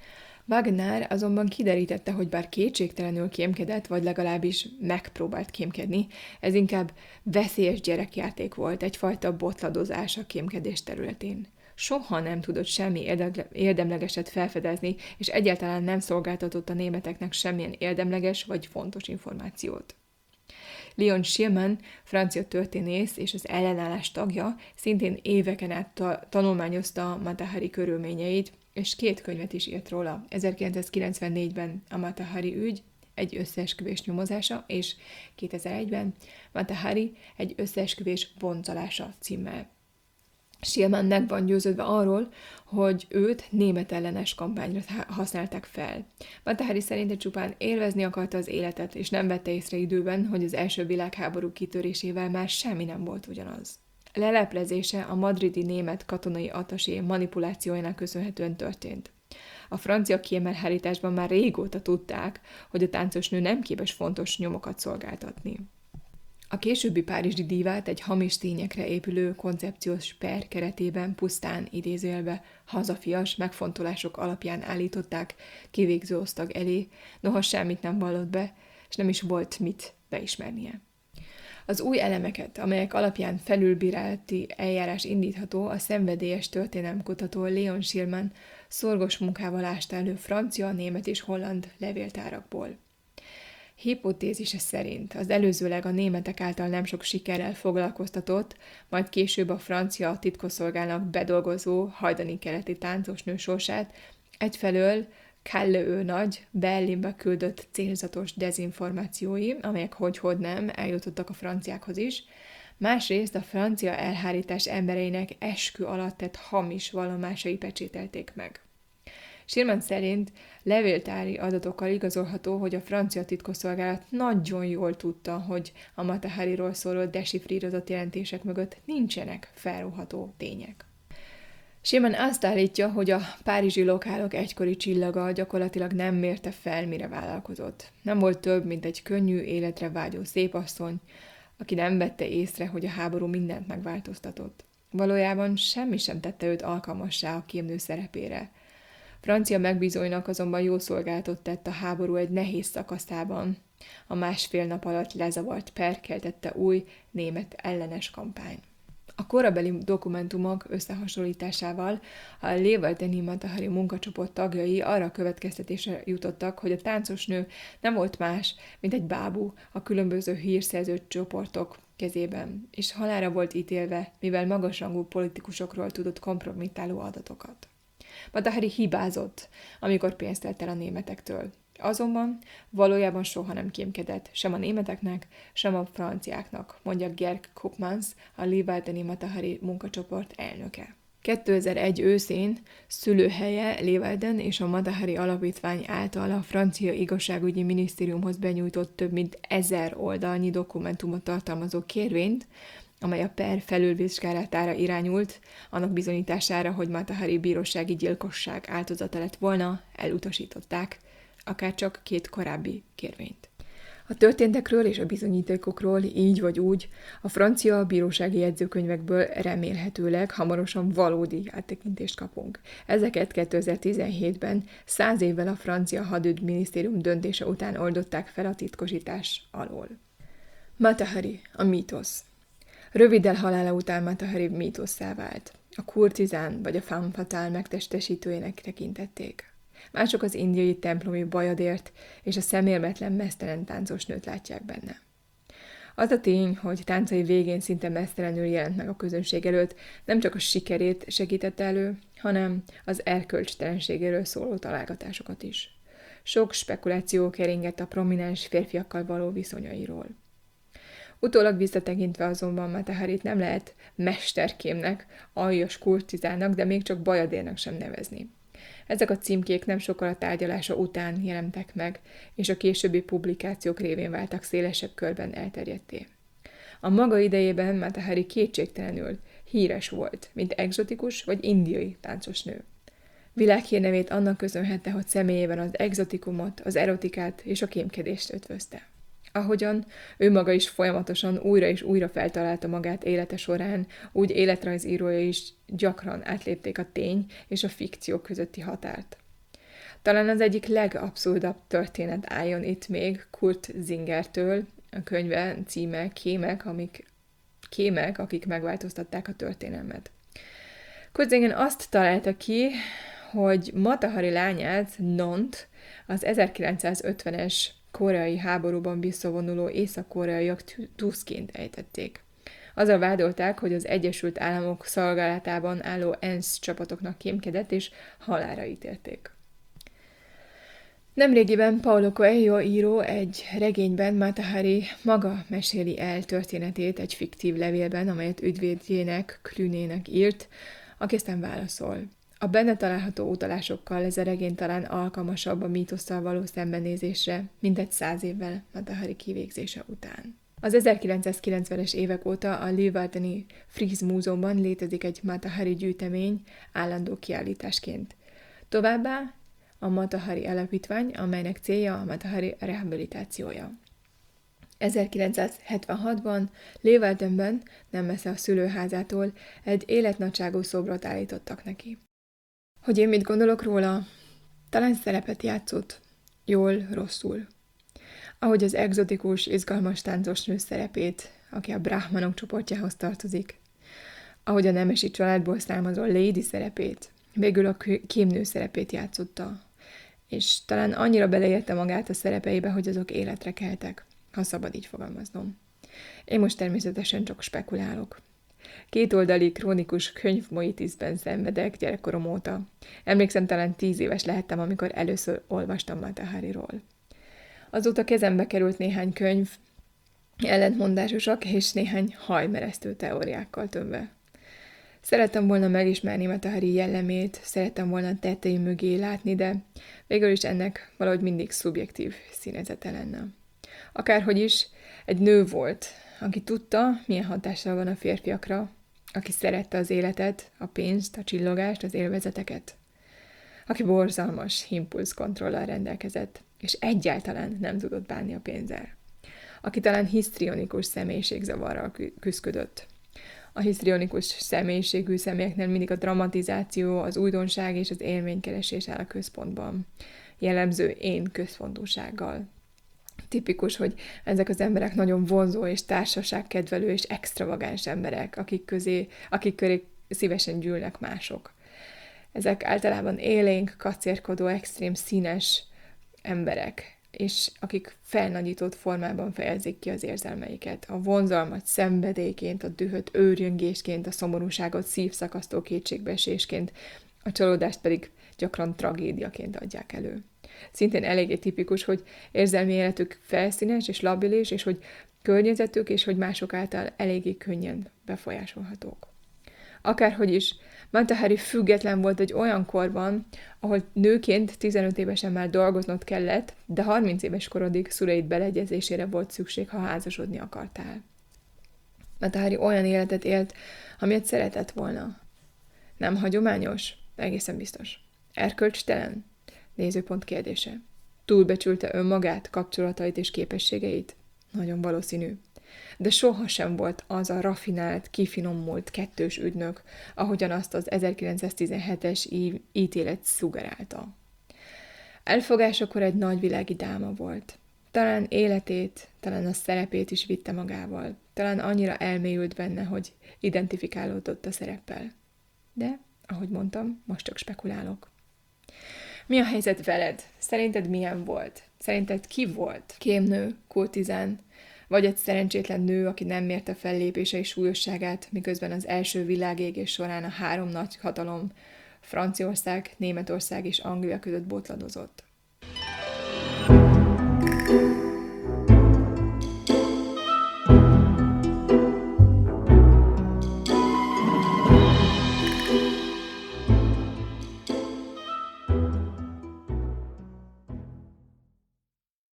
Wagner azonban kiderítette, hogy bár kétségtelenül kémkedett, vagy legalábbis megpróbált kémkedni, ez inkább veszélyes gyerekjáték volt, egyfajta botladozás a kémkedés területén. Soha nem tudott semmi érdemlegeset felfedezni, és egyáltalán nem szolgáltatott a németeknek semmilyen érdemleges vagy fontos információt. Leon Schielmann, francia történész és az ellenállás tagja, szintén éveken át ta- tanulmányozta Mata Hari körülményeit, és két könyvet is írt róla. ezerkilencszázkilencvennégyben a Mata Hari ügy, egy összeesküvés nyomozása, és kétezer-egyben Mata Hari, egy összeesküvés boncolása címmel. Schielmann meg van győződve arról, hogy őt német ellenes kampányra használták fel. Mata Hari szerinte csupán élvezni akarta az életet, és nem vette észre időben, hogy az első világháború kitörésével már semmi nem volt ugyanaz. Leleplezése a madridi német katonai attasé manipulációjának köszönhetően történt. A francia kiemelhárításban már régóta tudták, hogy a táncosnő nem képes fontos nyomokat szolgáltatni. A későbbi párizsi dívát egy hamis tényekre épülő koncepciós per keretében pusztán idézőjelbe hazafias megfontolások alapján állították kivégző osztag elé, noha semmit nem vallott be, és nem is volt mit beismernie. Az új elemeket, amelyek alapján felülbírálati eljárás indítható, a szenvedélyes történelemkutató Leon Schielmann szorgos munkával ásta elő francia, német és holland levéltárakból. Hipotézise szerint az előzőleg a németek által nem sok sikerrel foglalkoztatott, majd később a francia titkosszolgálnak bedolgozó hajdani keleti táncosnő sorsát egyfelől Kalle őrnagy Berlinbe küldött célzatos dezinformációi, amelyek hogy-hogy nem eljutottak a franciákhoz is, másrészt a francia elhárítás embereinek eskü alatt tett hamis vallomásai pecsételték meg. Schirmer szerint levéltári adatokkal igazolható, hogy a francia titkosszolgálat nagyon jól tudta, hogy a Mata Hariról szóló desifrírozott jelentések mögött nincsenek felróható tények. Schirmer azt állítja, hogy a párizsi lokálok egykori csillaga gyakorlatilag nem mérte fel, mire vállalkozott. Nem volt több, mint egy könnyű életre vágyó szépasszony, aki nem vette észre, hogy a háború mindent megváltoztatott. Valójában semmi sem tette őt alkalmassá a kémnő szerepére. Francia megbízóinak azonban jó szolgálatot tett a háború egy nehéz szakaszában. A másfél nap alatt lezavart per keltette új német ellenes kampány. A korabeli dokumentumok összehasonlításával a Lévaldeni Mata Hari munkacsoport tagjai arra a következtetésre jutottak, hogy a táncosnő nem volt más, mint egy bábú a különböző hírszerző csoportok kezében, és halálra volt ítélve, mivel magasrangú politikusokról tudott kompromittáló adatokat. Mata Hari hibázott, amikor pénzt telt el a németektől. Azonban valójában soha nem kémkedett, sem a németeknek, sem a franciáknak, mondja Gerd Koopmans, a Lévaldeni Mata Hari munkacsoport elnöke. kétezer-egy őszén szülőhelye Lévalden és a Mata Hari alapítvány által a francia igazságügyi minisztériumhoz benyújtott több mint ezer oldalnyi dokumentumot tartalmazó kérvényt, amely a per felülvizsgálatára irányult, annak bizonyítására, hogy Mata Hari bírósági gyilkosság áldozata lett volna, elutasították, akárcsak két korábbi kérvényt. A történtekről és a bizonyítékokról így vagy úgy a francia bírósági jegyzőkönyvekből remélhetőleg hamarosan valódi áttekintést kapunk. Ezeket kétezer-tizenhétben, száz évvel a francia hadügyminisztérium döntése után oldották fel a titkosítás alól. Mata Hari, a mítosz. Röviddel halála után Mata Hari mítosszá vált. A kurtizán vagy a femme fatale megtestesítőjének tekintették. Mások az indiai templomi bajadért és a szemérmetlen meztelen táncosnőt látják benne. Az a tény, hogy táncai végén szinte meztelenül jelent meg a közönség előtt, nem csak a sikerét segítette elő, hanem az erkölcstelenségéről szóló találgatásokat is. Sok spekuláció keringett a prominens férfiakkal való viszonyairól. Utólag visszatekintve azonban Mata Harit nem lehet mesterkémnek, aljas kurtizának, de még csak bajadérnek sem nevezni. Ezek a címkék nem sokkal a tárgyalása után jelentek meg, és a későbbi publikációk révén váltak szélesebb körben elterjedté. A maga idejében Mata Hari kétségtelenül híres volt, mint egzotikus vagy indiai táncosnő. Világhírnevét annak köszönhette, hogy személyében az egzotikumot, az erotikát és a kémkedést ötvözte. Ahogyan ő maga is folyamatosan újra és újra feltalálta magát élete során, úgy életrajzírója is gyakran átlépték a tény és a fikció közötti határt. Talán az egyik legabszurdabb történet álljon itt még Kurt Zingertől, a könyve címe Kémek, amik, Kémek, akik megváltoztatták a történelmet. Kurt Zinger azt találta ki, hogy Mata Hari lányát, Nont, az ezerkilencszázötvenes koreai háborúban visszavonuló észak-koreaiak túszként ejtették. Azzal vádolták, hogy az Egyesült Államok szolgálatában álló ENSZ csapatoknak kémkedett, és halálra ítélték. Nemrégiben Paulo Coelho író egy regényben Mata Hari maga meséli el történetét egy fiktív levélben, amelyet ügyvédjének, Clunének írt, aki aztán válaszol. A benne található utalásokkal ez a regény talán alkalmasabb a mítosszal való szembenézésre, mint egy száz évvel Mata Hari kivégzése után. Az ezerkilencszázkilencvenes évek óta a Lévaldeni Fries Múzeumban létezik egy Mata Hari gyűjtemény állandó kiállításként. Továbbá a Mata Hari alapítvány, amelynek célja a Mata Hari rehabilitációja. ezerkilencszázhetvenhatban Lévaldenben, nem messze a szülőházától, egy életnagyságú szobrot állítottak neki. Hogy én mit gondolok róla? Talán szerepet játszott. Jól, rosszul. Ahogy az egzotikus, izgalmas táncosnő szerepét, aki a brahmanok csoportjához tartozik. Ahogy a nemesi családból származó lady szerepét, végül a kémnő szerepét játszotta. és talán annyira beleérte magát a szerepeibe, hogy azok életre keltek, ha szabad így fogalmaznom. Én most természetesen csak spekulálok. Kétoldali krónikus könyvmoitízben szenvedek gyerekkorom óta. Emlékszem, talán tíz éves lehettem, amikor először olvastam Mata Hari-ról. Azóta kezembe került néhány könyv, ellentmondásosak és néhány hajmeresztő teóriákkal tömve. Szerettem volna megismerni Mata Hari jellemét, szerettem volna tettei mögé látni, de végül is ennek valahogy mindig szubjektív színezete lenne. Akárhogy is, egy nő volt, aki tudta, milyen hatással van a férfiakra, aki szerette az életet, a pénzt, a csillogást, az élvezeteket, aki borzalmas impulszkontrollal rendelkezett, és egyáltalán nem tudott bánni a pénzzel, aki talán hisztrionikus személyiségzavarral küszködött. A hisztrionikus személyiségű személyeknél mindig a dramatizáció, az újdonság és az élménykeresés áll a központban, jellemző én központúsággal. Tipikus, hogy ezek az emberek nagyon vonzó és társaságkedvelő és extravagáns emberek, akik, közé, akik köré szívesen gyűlnek mások. Ezek általában élénk, kacérkodó, extrém színes emberek, és akik felnagyított formában fejezik ki az érzelmeiket. A vonzalmat szenvedélyként, a dühöt őrjöngésként, a szomorúságot szívszakasztó kétségbeesésként, a csalódást pedig gyakran tragédiaként adják elő. Szintén eléggé tipikus, hogy érzelmi életük felszínes és labilis, és hogy környezetük és hogy mások által eléggé könnyen befolyásolhatók. Akárhogy is, Mata Hari független volt egy olyan korban, ahol nőként tizenöt évesen már dolgoznod kellett, de harminc éves korodig szüleid beleegyezésére volt szükség, ha házasodni akartál. Mata Hari olyan életet élt, amilyet szeretett volna. Nem hagyományos? Egészen biztos. Erkölcstelen? Nézőpont kérdése. Túlbecsülte önmagát, kapcsolatait és képességeit? Nagyon valószínű. De sohasem volt az a rafinált, kifinomult kettős ügynök, ahogyan azt az ezerkilencszáztizenhetes ítélet szugerálta. Elfogásakor egy nagyvilági dáma volt. Talán életét, talán a szerepét is vitte magával. Talán annyira elmélyült benne, hogy identifikálódott a szereppel. De, ahogy mondtam, most csak spekulálok. Mi a helyzet veled? Szerinted milyen volt? Szerinted ki volt? Kémnő, kurtizán, vagy egy szerencsétlen nő, aki nem mérte fel lépései súlyosságát, miközben az első világégés során a három nagy hatalom, Franciaország, Németország és Anglia között botladozott.